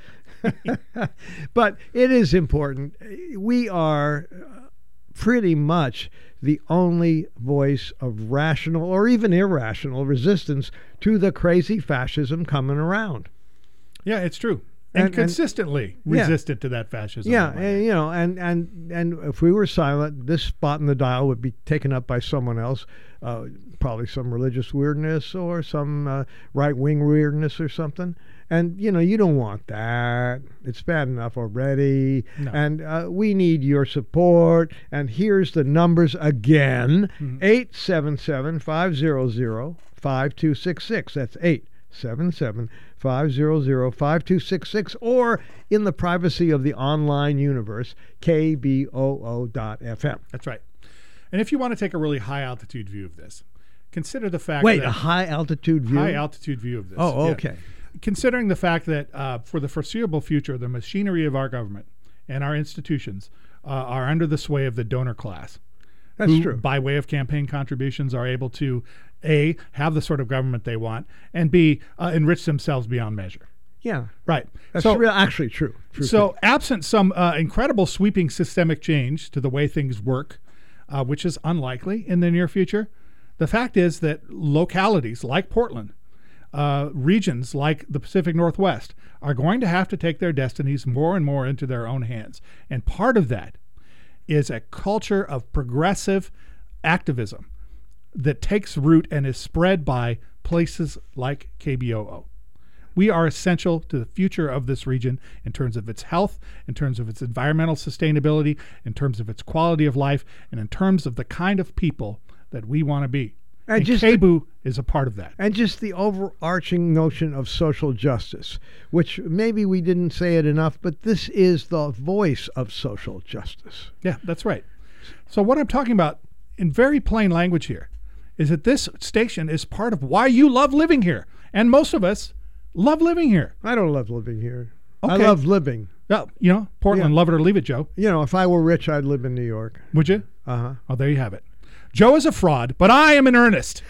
But it is important. We are uh, pretty much the only voice of rational or even irrational resistance to the crazy fascism coming around. Yeah, it's true. And, And- and- consistently Yeah. resistant to that fascism. Yeah, Oh, my and, you know, and, and and if we were silent, this spot in the dial would be taken up by someone else, uh, probably some religious weirdness or some uh, right-wing weirdness or something. And, you know, you don't want that. It's bad enough already. No. And uh, we need your support. And here's the numbers again. eight seven seven, five zero zero, five two six six. That's eight seven seven, five zero zero, five two six six, or in the privacy of the online universe, K B O O dot F M. That's right. And if you want to take a really high altitude view of this, consider the fact Wait, that a high altitude view? high altitude view of this. Oh, yeah. okay. Considering the fact that uh, for the foreseeable future, the machinery of our government and our institutions uh, are under the sway of the donor class. That's who, true. by way of campaign contributions, are able to A, have the sort of government they want, and B, uh, enrich themselves beyond measure. Yeah. Right. That's so, real, actually true. true so thing. absent some uh, incredible sweeping systemic change to the way things work, uh, which is unlikely in the near future, the fact is that localities like Portland, uh, regions like the Pacific Northwest, are going to have to take their destinies more and more into their own hands. And part of that is a culture of progressive activism that takes root and is spread by places like K B O O. We are essential to the future of this region in terms of its health, in terms of its environmental sustainability, in terms of its quality of life, and in terms of the kind of people that we want to be. And And, just K B U is a part of that. And just the overarching notion of social justice, which maybe we didn't say it enough, but this is the voice of social justice. Yeah, that's right. So what I'm talking about in very plain language here is that this station is part of why you love living here. And most of us love living here. I don't love living here. I Okay. love living. Oh, you know, Portland, Yeah. love it or leave it, Joe. You know, if I were rich, I'd live in New York. Would you? Uh-huh. Oh, there you have it. Joe is a fraud, but I am in earnest.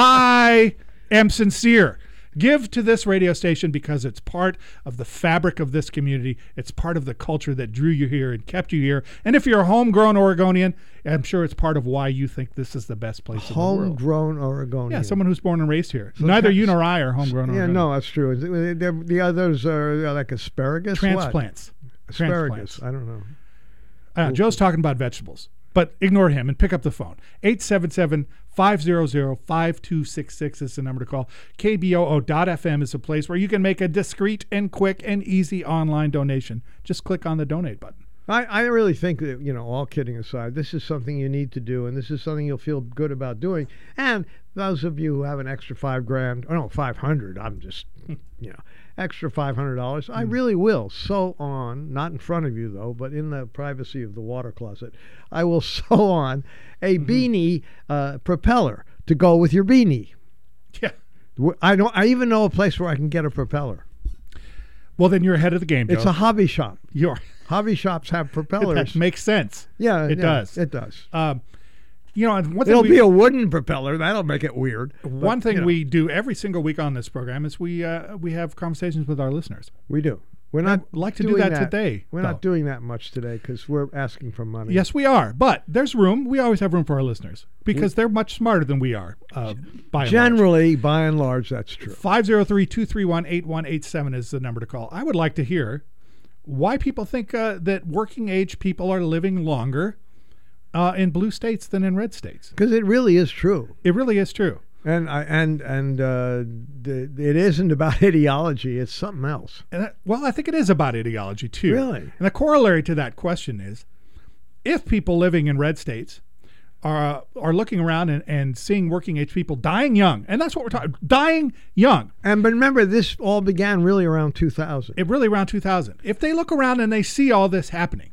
I am sincere. Give to this radio station because it's part of the fabric of this community. It's part of the culture that drew you here and kept you here. And if you're a homegrown Oregonian, I'm sure it's part of why you think this is the best place in the world. Homegrown Oregonian. Yeah, someone who's born and raised here. Neither you nor I are homegrown Yeah, Oregonians. no, that's true. The the others are like asparagus? What? Transplants. Asparagus. Transplants. I don't know. Uh, Joe's talking about vegetables, but ignore him and pick up the phone. eight seven seven, five zero zero, five two six six is the number to call. K B O O dot F M is a place where you can make a discreet and quick and easy online donation. Just click on the donate button. I, I really think that, you know, all kidding aside, this is something you need to do, and this is something you'll feel good about doing. And those of you who have an extra five grand, or no, five hundred, I'm just, you know, extra five hundred dollars, I really will sew on, not in front of you though, but in the privacy of the water closet, I will sew on a beanie uh, propeller to go with your beanie. Yeah. I don't. I even know a place where I can get a propeller. Well, then you're ahead of the game, Joe. It's a hobby shop. You're. Hobby shops have propellers. That makes sense. Yeah, it yeah, does. It does. Um, you know, and one thing It'll we, be a wooden propeller. That'll make it weird. One But, thing you know, we do every single week on this program is we uh, we have conversations with our listeners. we do. We're not I'd like to do doing that today, We're though. not doing that much today because we're asking for money. Yes, we are. But there's room. We always have room for our listeners because they're much smarter than we are. Uh, by and large. Generally, by and large, that's true. five oh three, two three one, eight one eight seven is the number to call. I would like to hear why people think uh, that working age people are living longer uh, in blue states than in red states. Because it really is true. It really is true. And I, and and uh, the, it isn't about ideology. It's something else. And that, well, I think it is about ideology too. Really? And the corollary to that question is, if people living in red states are are looking around and, and seeing working age people dying young, and that's what we're talking, dying young. And but remember, this all began really around two thousand. It really around two thousand. If they look around and they see all this happening,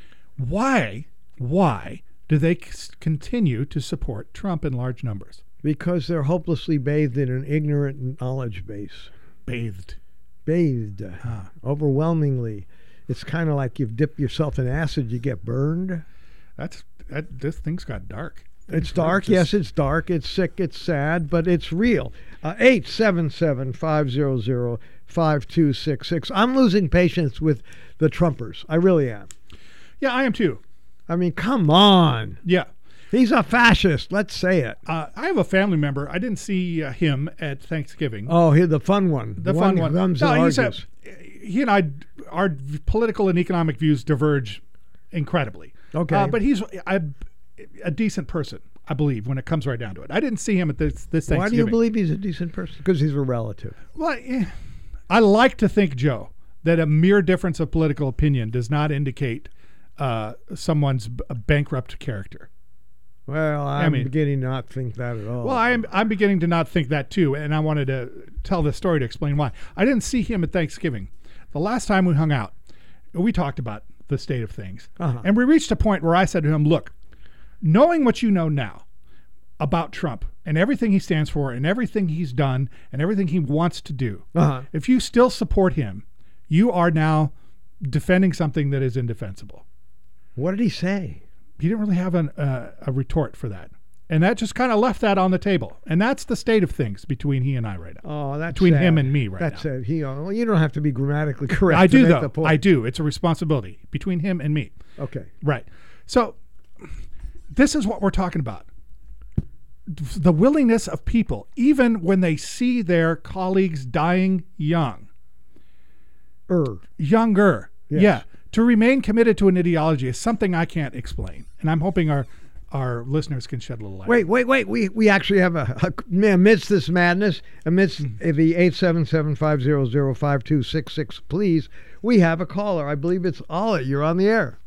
why why do they c- continue to support Trump in large numbers? Because they're hopelessly bathed in an ignorant knowledge base. Bathed. Bathed. Ah. Overwhelmingly. It's kind of like you dip yourself in acid, you get burned. That's that. This thing's got dark. It's dark. Just- Yes, it's dark. It's sick. It's sad, but it's real. Uh, eight seven seven, five hundred, five two six six. I'm losing patience with the Trumpers. I really am. Yeah, I am too. I mean, come on. Yeah. He's a fascist. Let's say it. Uh, I have a family member. I didn't see uh, him at Thanksgiving. Oh, here, the fun one. the fun who one. comes No, and he's a, argues. he and I, our v- political and economic views diverge incredibly. Okay. Uh, but he's a, a decent person, I believe, when it comes right down to it. I didn't see him at this, this Thanksgiving. Why do you believe he's a decent person? Because he's a relative. Well, eh, I like to think, Joe, that a mere difference of political opinion does not indicate uh, someone's b- bankrupt character. Well, I'm mean- beginning to not think that at all. Well, I'm I'm beginning to not think that too, and I wanted to tell this story to explain why. I didn't see him at Thanksgiving. The last time we hung out, we talked about the state of things, Uh-huh. and we reached a point where I said to him, "Look, knowing what you know now about Trump and everything he stands for, and everything he's done, and everything he wants to do, Uh-huh. if you still support him, you are now defending something that is indefensible." What did he say? He didn't really have an, uh, a retort for that. And that just kind of left that on the table. And that's the state of things between he and I right now. Oh, that's Between sad. him and me right that's now. it. He. uh, Well, you don't have to be grammatically correct. I to do, make though. The point. I do. It's a responsibility between him and me. Okay. Right. So this is what we're talking about. The willingness of people, even when they see their colleagues dying young, Er. younger, Yes. yeah, to remain committed to an ideology is something I can't explain. And I'm hoping our our listeners can shed a little light. Wait, wait, wait. We we actually have a, a amidst this madness, amidst the eight seven seven, five hundred, five two six six, please, we have a caller. I believe it's Alla. You're on the air.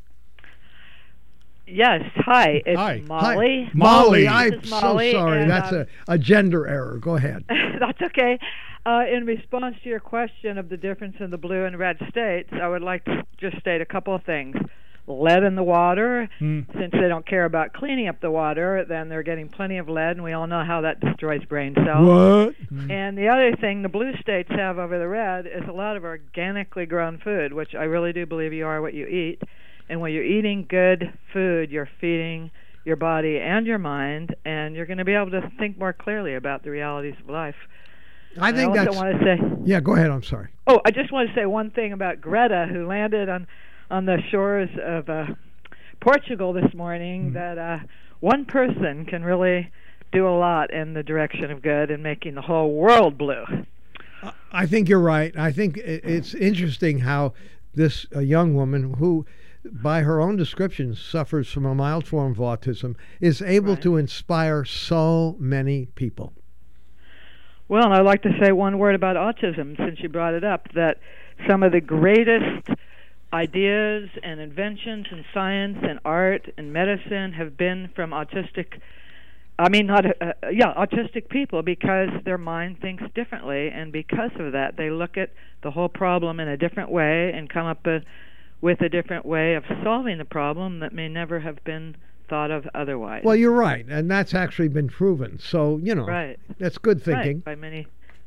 Yes, hi, it's Hi. Molly. Hi. Molly, Molly. I'm This is so Molly, sorry. and, That's um, a, a gender error. Go ahead. That's okay. Uh, in response to your question of the difference in the blue and red states, I would like to just state a couple of things. Lead in the water, Hmm. since they don't care about cleaning up the water, then they're getting plenty of lead, and we all know how that destroys brain cells. What? And the other thing the blue states have over the red is a lot of organically grown food, which I really do believe you are what you eat. And when you're eating good food, you're feeding your body and your mind, and you're going to be able to think more clearly about the realities of life. I think I that's. also want to say, Yeah, go ahead. I'm sorry. oh, I just want to say one thing about Greta, who landed on, on the shores of uh, Portugal this morning, Mm. that uh, one person can really do a lot in the direction of good and making the whole world blue. I think you're right. I think i- it's interesting how this uh, young woman who, by her own description, suffers from a mild form of autism, is able Right. to inspire so many people. Well, and I'd like to say one word about autism, since you brought it up, that some of the greatest ideas and inventions in science and art and medicine have been from autistic, I mean, not, uh, yeah, autistic people, because their mind thinks differently, and because of that, they look at the whole problem in a different way and come up a, with a different way of solving the problem that may never have been thought of otherwise. Well, you're right, and that's actually been proven. So, you know, Right. that's good thinking. Right, by many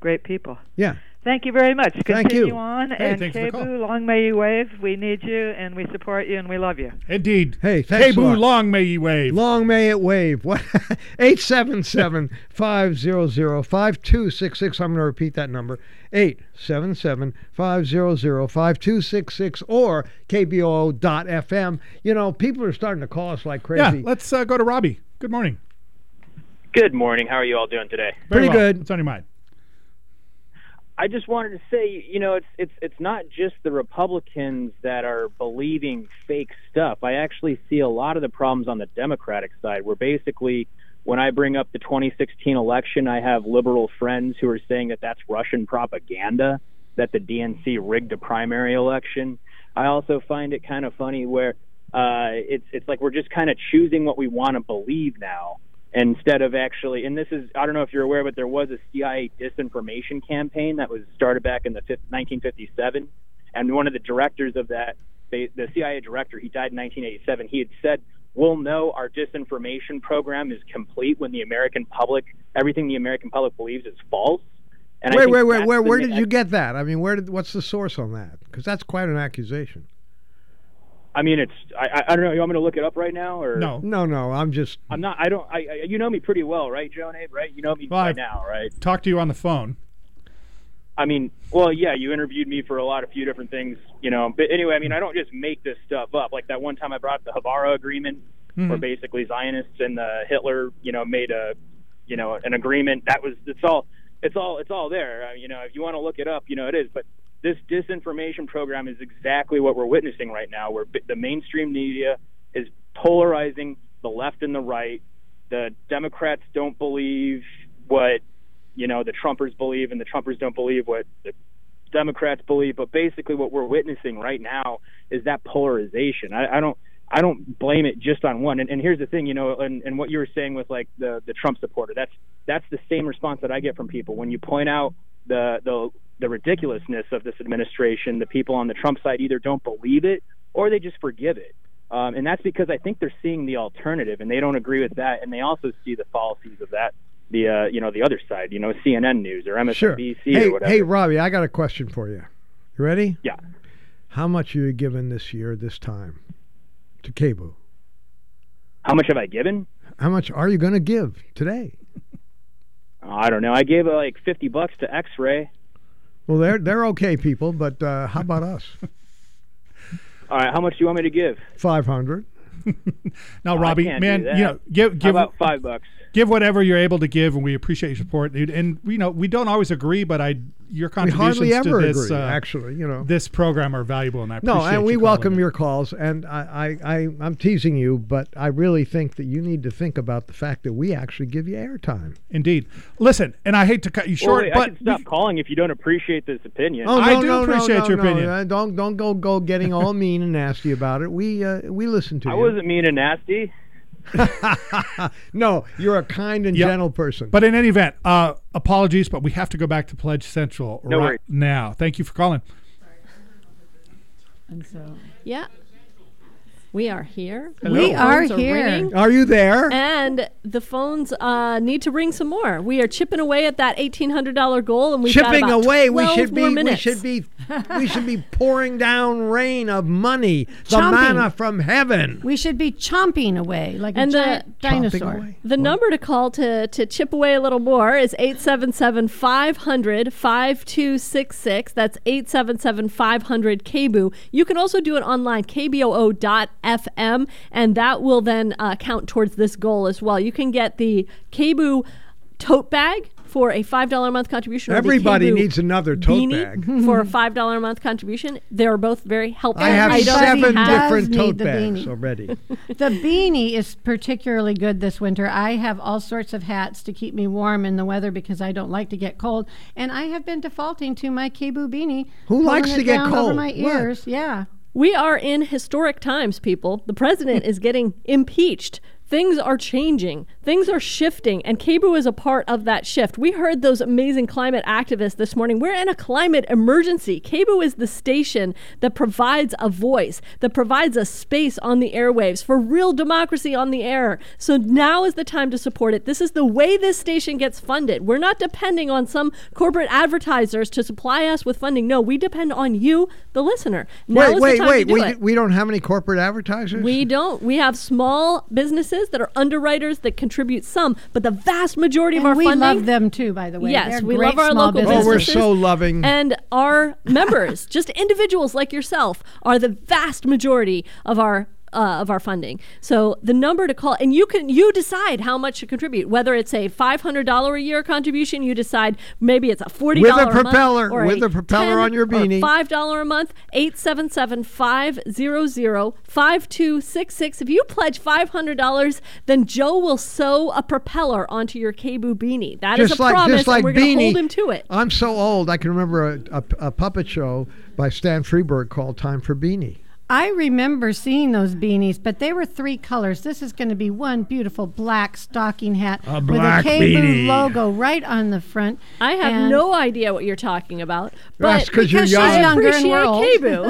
great people. Yeah. Thank you very much. Thank Continue you. on. Hey, and thanks for the call. Kebu, long may you wave. We need you, and we support you, and we love you. Indeed. Hey, thanks a Kebu, lot. long may you wave. Long may it wave. What? eight seven seven, five hundred, five two six six. I'm going to repeat that number. eight seven seven, five hundred, five two six six or K B O O dot F M. You know, people are starting to call us like crazy. Yeah, let's uh, go to Robbie. Good morning. Good morning. How are you all doing today? Very Pretty well. good. What's on your mind? I just wanted to say, you know, it's it's it's not just the Republicans that are believing fake stuff. I actually see a lot of the problems on the Democratic side, where basically when I bring up the twenty sixteen election, I have liberal friends who are saying that that's Russian propaganda, that the D N C rigged a primary election. I also find it kind of funny where uh, it's it's like we're just kind of choosing what we want to believe now, instead of actually, and this is, I don't know if you're aware, but there was a C I A disinformation campaign that was started back in the nineteen fifty-seven, and one of the directors of that, they, the C I A director, he died in nineteen eighty-seven, he had said, we'll know our disinformation program is complete when the American public, everything the American public believes is false. And I wait, think wait, wait, that's where, the where ma- did you get that? I mean, where did? What's the source on that? Because that's quite an accusation. I mean, it's, I, I, I don't know, you want me to look it up right now? Or No. No, no, I'm just. I'm not, I don't, I, I you know me pretty well, right, Joe and Abe, right? You know me Well, by I've- now, right? Talk to you on the phone. I mean, well, yeah, you interviewed me for a lot of few different things, you know. But anyway, I mean, I don't just make this stuff up. Like that one time I brought up the Havara Agreement, Mhm. where basically Zionists and uh, Hitler, you know, made a, you know, an agreement. That was, it's all, it's all, it's all there. Uh, you know, if you want to look it up, you know, it is. But this disinformation program is exactly what we're witnessing right now, where b- the mainstream media is polarizing the left and the right. The Democrats don't believe what, you know, the Trumpers believe, and the Trumpers don't believe what the Democrats believe. But basically what we're witnessing right now is that polarization. I, I don't I don't blame it just on one. And, and here's the thing, you know, and, and what you were saying with like the, the Trump supporter, that's that's the same response that I get from people. When you point out the the the ridiculousness of this administration, the people on the Trump side either don't believe it or they just forgive it. Um, and that's because I think they're seeing the alternative, and they don't agree with that. And they also see the fallacies of that, the uh, you know, the other side, you know, C N N News or M S N B C Sure. Hey, or whatever. hey, Robbie, I got a question for you. You ready? Yeah. How much are you giving this year, this time, to Kebu? How much have I given? How much are you going to give today? Oh, I don't know. I gave uh, like fifty bucks to X-Ray. Well, they're they're okay people, but uh, how about us? All right, how much do you want me to give? Five hundred. Now, I Robbie, can't man, do that. you know, give How give about five bucks? give whatever you're able to give, and we appreciate your support, dude. And you know, we don't always agree, but I your We contributions hardly ever to this agree, uh, actually. You know. this program are valuable, and I appreciate No, and we you welcome calling your calls, and I, I, I, I'm teasing you, but I really think that you need to think about the fact that we actually give you airtime. it. Indeed. Listen, and I hate to cut you Well, short, wait, I but can stop calling if you don't appreciate this opinion. Oh, no, I do no, appreciate no, your no, opinion. No, don't don't go go getting all mean and nasty about it. We uh, we listen to I you. wasn't mean and nasty. No, you're a kind and Yep. gentle person. But in any event, uh, apologies, but we have to go back to Pledge Central No right worries. now. Thank you for calling. And so Yeah. We are here. Hello. we The are phones here. ringing. Are you there? And the phones uh, need to ring some more. We are chipping away at that eighteen hundred dollars goal, and we've Chipping got about away. We twelve should more be. We minutes. should be. We should be pouring down rain of money, the Chomping. manna from heaven. We should be chomping away like And a the- giant Chomping dinosaur. away. The number to call to, to chip away a little more is eight seven seven, five hundred, five two six six. That's eight seven seven, five hundred, K B O O. You can also do it online, K B O O dot F M, and that will then uh, count towards this goal as well. You can get the K B O O tote bag for a five dollars a month contribution. or the Everybody K B O O needs another tote beanie bag. for a five dollars a month contribution. They're both very helpful. I have items. seven does different need tote the bags beanie. already. The beanie is particularly good this winter. I have all sorts of hats to keep me warm in the weather because I don't like to get cold. And I have been defaulting to my K B O O beanie. Who pulling likes it to get down cold? over my What? ears. Yeah. We are in historic times, people. The president is getting impeached. Things are changing. things are shifting, and K B O O is a part of that shift. We heard those amazing climate activists this morning. We're in a climate emergency. K B O O is the station that provides a voice, that provides a space on the airwaves for real democracy on the air. So now is the time to support it. This is the way this station gets funded. We're not depending on some corporate advertisers to supply us with funding. No, we depend on you, the listener. Now wait, is wait, the time wait. to do We, it. we don't have any corporate advertisers? We don't. We have small businesses that are underwriters that contribute some, but the vast majority And of our we funding. love them too, by the way. Yes, They're we great love our small local businesses. Oh, we're businesses. so loving. And our members, just individuals like yourself, are the vast majority of our Uh, of our funding. So the number to call, and you can you decide how much to contribute. Whether it's a five hundred dollars a year contribution, you decide maybe it's a forty dollars With a propeller, month, or with a propeller on your beanie. or five dollars a month. eight seven seven, five hundred, five two six six. If you pledge five hundred dollars, then Joe will sew a propeller onto your K B O O beanie. That is Just a like, promise, just like and we're going to Beanie. hold him to it. I'm so old, I can remember a, a, a puppet show by Stan Freberg called Time for Beanie. I remember seeing those beanies, but they were three colors. This is going to be one beautiful black stocking hat A with black a K B O O beanie. logo right on the front. I have And no idea what you're talking about, That's but 'cause you're because young. she's I younger and appreciate we're old. K B O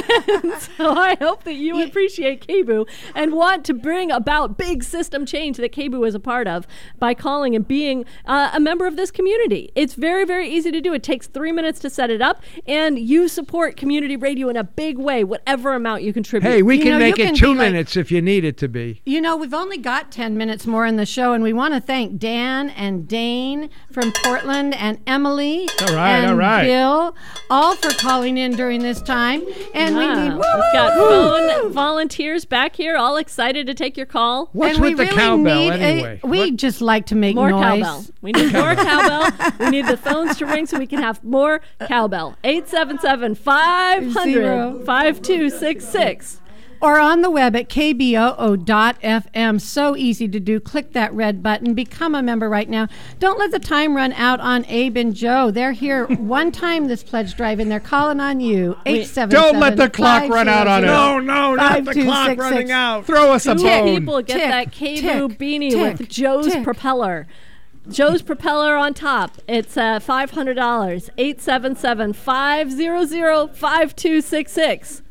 O. So I hope that you appreciate K B O O and want to bring about big system change that K B O O is a part of by calling and being uh, a member of this community. It's very, very easy to do. It takes three minutes to set it up, and you support community radio in a big way, whatever amount you contribute. Hey, we You can know, make you it can two be like- minutes if you need it to be. You know, we've only got ten minutes more in the show, and we want to thank Dan and Dane from Portland and Emily All right, and all right. Bill, all for calling in during this time. And we Yeah. need We've got phone volunteers back here, all excited to take your call. What's and with we the really cowbell need anyway? A, we What- just like to make More noise. cowbell. We need more cowbell. We need the phones to ring so we can have more cowbell. eight seven seven, five hundred, five two six six. Or on the web at k b o o dot f m. So easy to do. Click that red button. Become a member right now. Don't let the time run out on Abe and Joe. They're here one time this pledge drive, and they're calling on you. eight seven seven, Don't let the clock run out on us. No, no, not the five two clock six running six. out. Throw us a Two bone. people get Tick, that K B O O tick, beanie tick, with Joe's tick. propeller. Joe's propeller on top. It's uh, five hundred dollars. eight seven seven, five hundred, five two six six.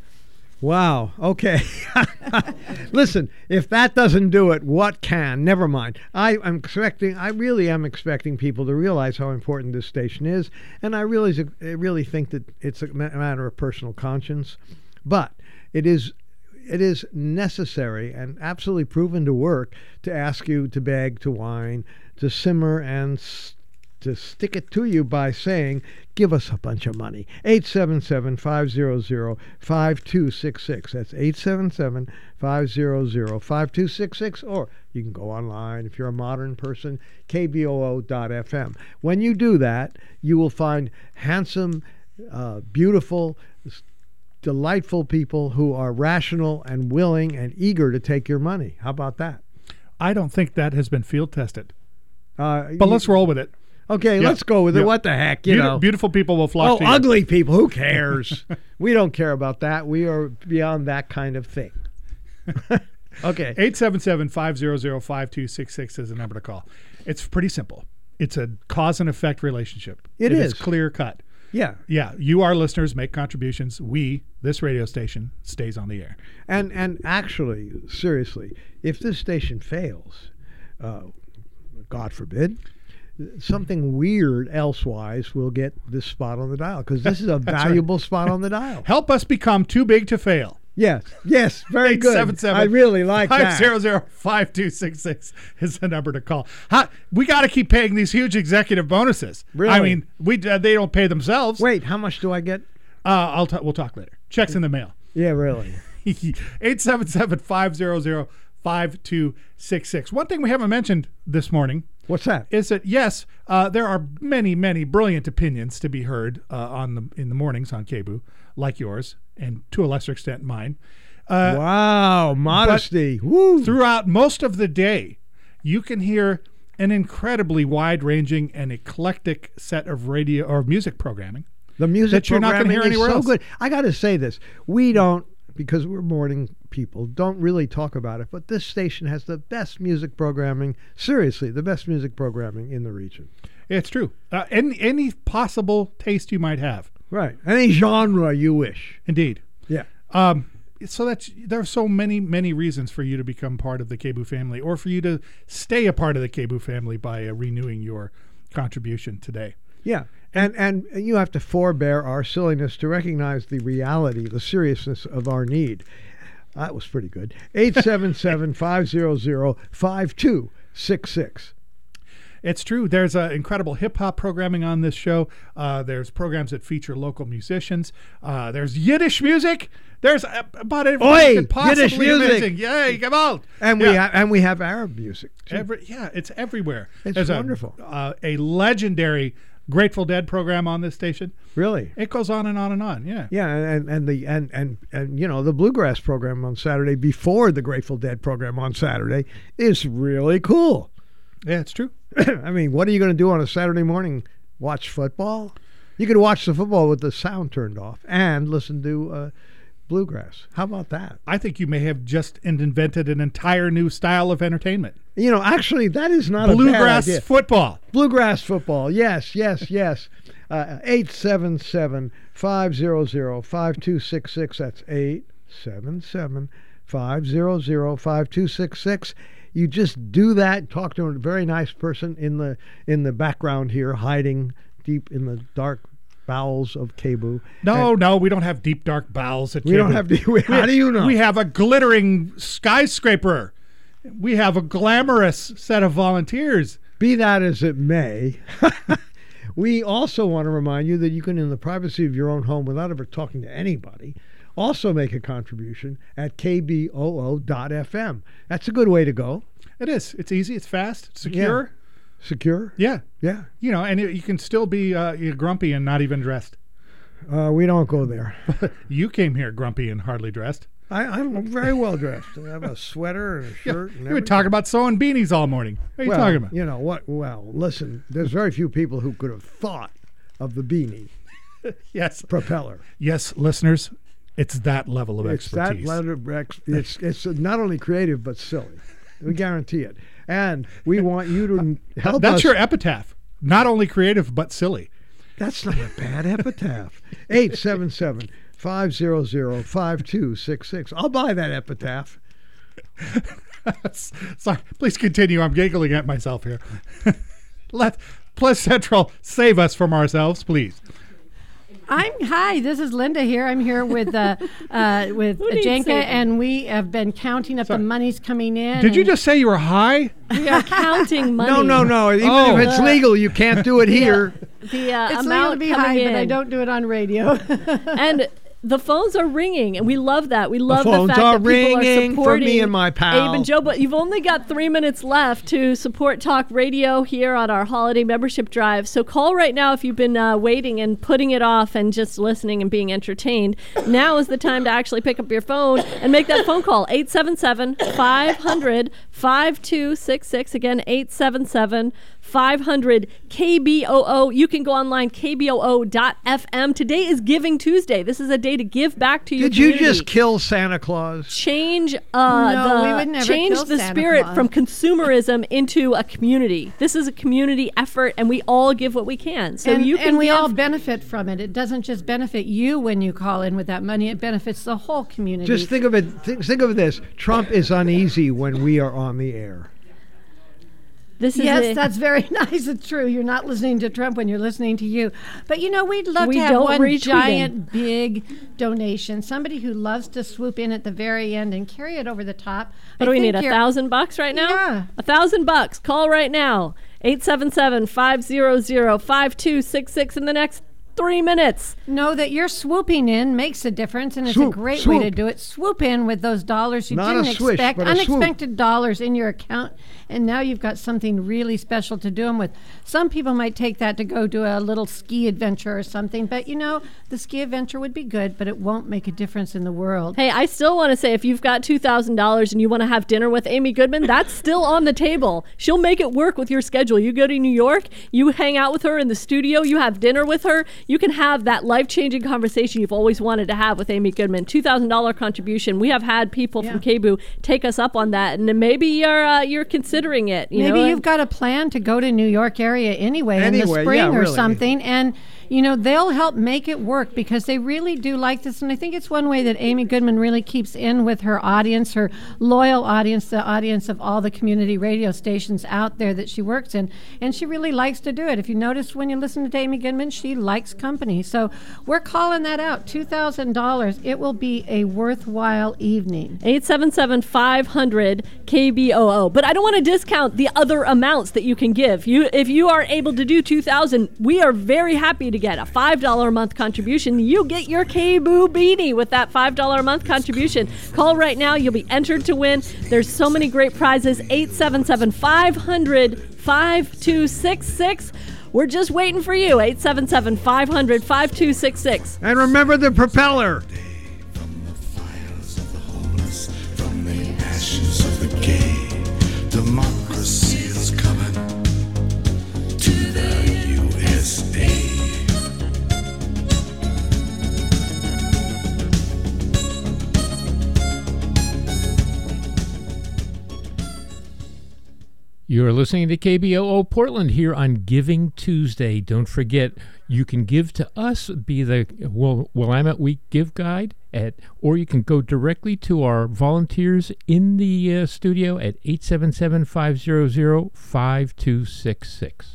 Wow. Okay. Listen, if that doesn't do it, what can? Never mind. I am expecting. I really am expecting people to realize how important this station is, and I realize. I really think that it's a ma- matter of personal conscience, but it is. It is necessary and absolutely proven to work to ask you to beg, to whine, to simmer, and s- to stick it to you by saying, give us a bunch of money. eight seven seven, five hundred, five two six six. That's eight seven seven, five hundred, five two six six. Or you can go online if you're a modern person, k b o o dot f m. When you do that, you will find handsome, uh, beautiful, delightful people who are rational and willing and eager to take your money. How about that? I don't think that has been field tested, Uh, but you- let's roll with it. Okay, Yeah. let's go with it. Yeah. What the heck, you Beauti- know? Beautiful people will flock Oh, to you. ugly people. Who cares? We don't care about that. We are beyond that kind of thing. Okay. eight seven seven, five hundred, five two six six is the number to call. It's pretty simple. It's a cause and effect relationship. It it is. is clear cut. Yeah. Yeah, you, our listeners, make contributions. We, this radio station, stays on the air. And and actually, seriously, if this station fails, uh, God forbid, something weird elsewise will get this spot on the dial, because this is a valuable spot on the dial. Help us become too big to fail. Yes. Yes. Very good. eight seven seven, I really like that. five hundred, five two six six is the number to call. How, we got to keep paying these huge executive bonuses. Really? I mean, we uh, they don't pay themselves. Wait, how much do I get? Uh, I'll t- we'll talk later. Checks in the mail. Yeah, really. eight seven seven, five hundred, five two six six. One thing we haven't mentioned this morning What's that? is that, yes, uh, there are many, many brilliant opinions to be heard uh, on the in the mornings on K B O O, like yours, and to a lesser extent mine. Uh, Wow, modesty. Woo. Throughout most of the day, you can hear an incredibly wide-ranging and eclectic set of radio or music programming. The music that you're not gonna programming hear is anywhere so else. good. I got to say this: we don't because we're morning people, don't really talk about it, but this station has the best music programming, seriously, the best music programming in the region. It's true. Uh, any, any possible taste you might have. Right. Any genre you wish. Indeed. Yeah. Um, so that's there are so many, many reasons for you to become part of the K B O O family, or for you to stay a part of the K B O O family by uh, renewing your contribution today. Yeah. And and you have to forbear our silliness to recognize the reality, the seriousness of our need. That was pretty good. eight seven seven, five zero zero, five two six six. It's true. There's uh, incredible hip-hop programming on this show. Uh, there's programs that feature local musicians. Uh, there's Yiddish music. There's uh, about everything Oi, you could possibly Yiddish music. imagine. Yay, come out. And yeah. we ha- and we have Arab music, too. Every, yeah, it's everywhere. It's there's wonderful. A, uh, a legendary Grateful Dead program on this station. Really? It goes on and on and on, yeah. Yeah, and, and the and, and, and you know, the Bluegrass program on Saturday before the Grateful Dead program on Saturday is really cool. Yeah, it's true. I mean, what are you going to do on a Saturday morning? Watch football? You could watch the football with the sound turned off and listen to uh, bluegrass. How about that? I think you may have just invented an entire new style of entertainment. You know, actually, that is not a bad Bluegrass idea. football. Bluegrass football. Yes, yes, yes. Uh, eight seven seven, five zero zero, five two six six. That's eight seven seven, five zero zero, five two six six. You just do that. Talk to a very nice person in the in the background here, hiding deep in the dark bowels of K B O O. No, And no, we don't have deep, dark bowels at we K B O O. don't have. To, we, how do you know? We have a glittering skyscraper. We have a glamorous set of volunteers. Be that as it may, we also want to remind you that you can, in the privacy of your own home, without ever talking to anybody, also make a contribution at k b o o dot f m. That's a good way to go. It is. It's easy. It's fast. It's secure. Yeah. Secure? Yeah. Yeah. You know, and it, you can still be uh, you're grumpy and not even dressed. Uh, we don't go there. You came here grumpy and hardly dressed. I, I'm very well dressed. I have a sweater and a shirt. Yeah. And you were talking about sewing beanies all morning. What are you well, talking about? You know what? Well, listen, there's very few people who could have thought of the beanie. Yes. Propeller. Yes, listeners, it's that level of it's expertise. That level of ex- it's, it's not only creative, but silly. We guarantee it. And we want you to help That's us. your epitaph. Not only creative, but silly. That's not a bad epitaph. eight seven seven, five zero zero, five two six six. I'll buy that epitaph. Sorry, please continue. I'm giggling at myself here. Let Plus Central save us from ourselves, please. I'm hi. This is Linda here. I'm here with uh, uh, with Janka, and we have been counting up Sorry. the monies coming in. Did you and- just say you were high? We are counting money. No, no, no. Even Oh. if it's legal, you can't do it here. The uh, It's legal amount to be coming high, in. but I don't do it on radio. And the phones are ringing, and we love that. We love the, phones fact are that people are ringing for supporting me and my pal. Abe and Joe. But you've only got three minutes left to support Talk Radio here on our holiday membership drive. So call right now if you've been uh, waiting and putting it off and just listening and being entertained. Now is the time to actually pick up your phone and make that phone call. eight seven seven, five hundred, five two six six. Again, eight seven seven, five hundred, K B O O. You can go online, k b o o dot f m. Today is Giving Tuesday. This is a day to give back to your Did you community. just kill Santa Claus? change uh, No, the we would never change kill the Santa spirit Claus. from consumerism into a community. This is a community effort, and we all give what we can. So and, you can and we give, all benefit from it. It doesn't just benefit you when you call in with that money. It benefits the whole community. Just think of it. Think, think of this. Trump is uneasy when we are on the air. This is Yes, a- that's very nice. It's true. You're not listening to Trump when you're listening to you. But you know, we'd love We to have don't one retweet giant, big donation. Somebody who loves to swoop in at the very end and carry it over the top. What do we need? A thousand bucks right now? Yeah. A thousand bucks. Call right now. eight seven seven, five zero zero, five two six six in the next three minutes. Know that your swooping in makes a difference, and it's Swoop, a great way to swoop. do it. Swoop in with those dollars you Not a didn't swish, expect, but a swoop. unexpected dollars in your account, and now you've got something really special to do them with. Some people might take that to go do a little ski adventure or something, but you know, the ski adventure would be good, but it won't make a difference in the world. Hey, I still want to say if you've got two thousand dollars and you want to have dinner with Amy Goodman, that's still on the table. She'll make it work with your schedule. You go to New York, you hang out with her in the studio, you have dinner with her, you can have that life-changing conversation you've always wanted to have with Amy Goodman. two thousand dollars contribution. We have had people yeah. from K B O O take us up on that, and maybe you're uh, you're considering it. You maybe know? you've got a plan to go to New York area anyway, anyway in the spring yeah, or really. something, and you know, they'll help make it work because they really do like this. And I think it's one way that Amy Goodman really keeps in with her audience, her loyal audience, the audience of all the community radio stations out there that she works in. And she really likes to do it. If you notice when you listen to Amy Goodman, she likes company. So we're calling that out, two thousand dollars. It will be a worthwhile evening. eight seven seven, five hundred, K B O O. But I don't want to discount the other amounts that you can give. You, if you are able to do two thousand dollars, we are very happy to get a five dollars a month contribution. You get your K B O O beanie with that five dollars a month contribution. Call right now. You'll be entered to win. There's so many great prizes. eight seven seven, five hundred, five two six six. We're just waiting for you. eight seven seven, five hundred, five two six six. And remember the propeller. From the fires of the homeless, from the ashes of the gay, democracy is coming to the U S A. You're listening to K B O O Portland here on Giving Tuesday. Don't forget, you can give to us, be the Well, Willamette Week Give Guide, at, or you can go directly to our volunteers in the uh, studio at eight seven seven, five hundred, five two six six.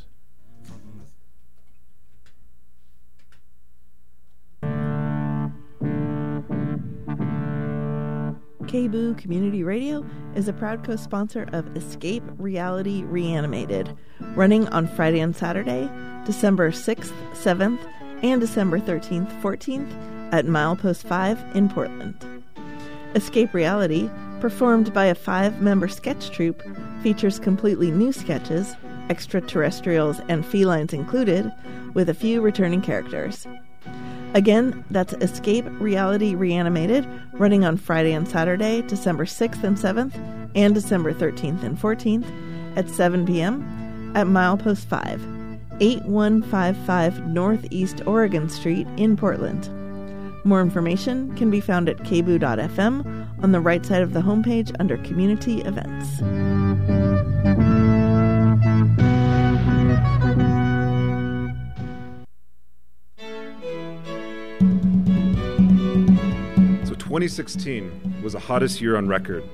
K B O O Community Radio is a proud co-sponsor of Escape Reality Reanimated, running on Friday and Saturday, December sixth, seventh, and December thirteenth, fourteenth at Milepost five in Portland. Escape Reality, performed by a five-member sketch troupe, features completely new sketches, extraterrestrials and felines included, with a few returning characters. Again, that's Escape Reality Reanimated, running on Friday and Saturday, December sixth and seventh, and December thirteenth and fourteenth at seven p.m. at Milepost five, eighty-one fifty-five Northeast Oregon Street in Portland. More information can be found at k b o o dot f m on the right side of the homepage under Community Events. twenty sixteen was the hottest year on record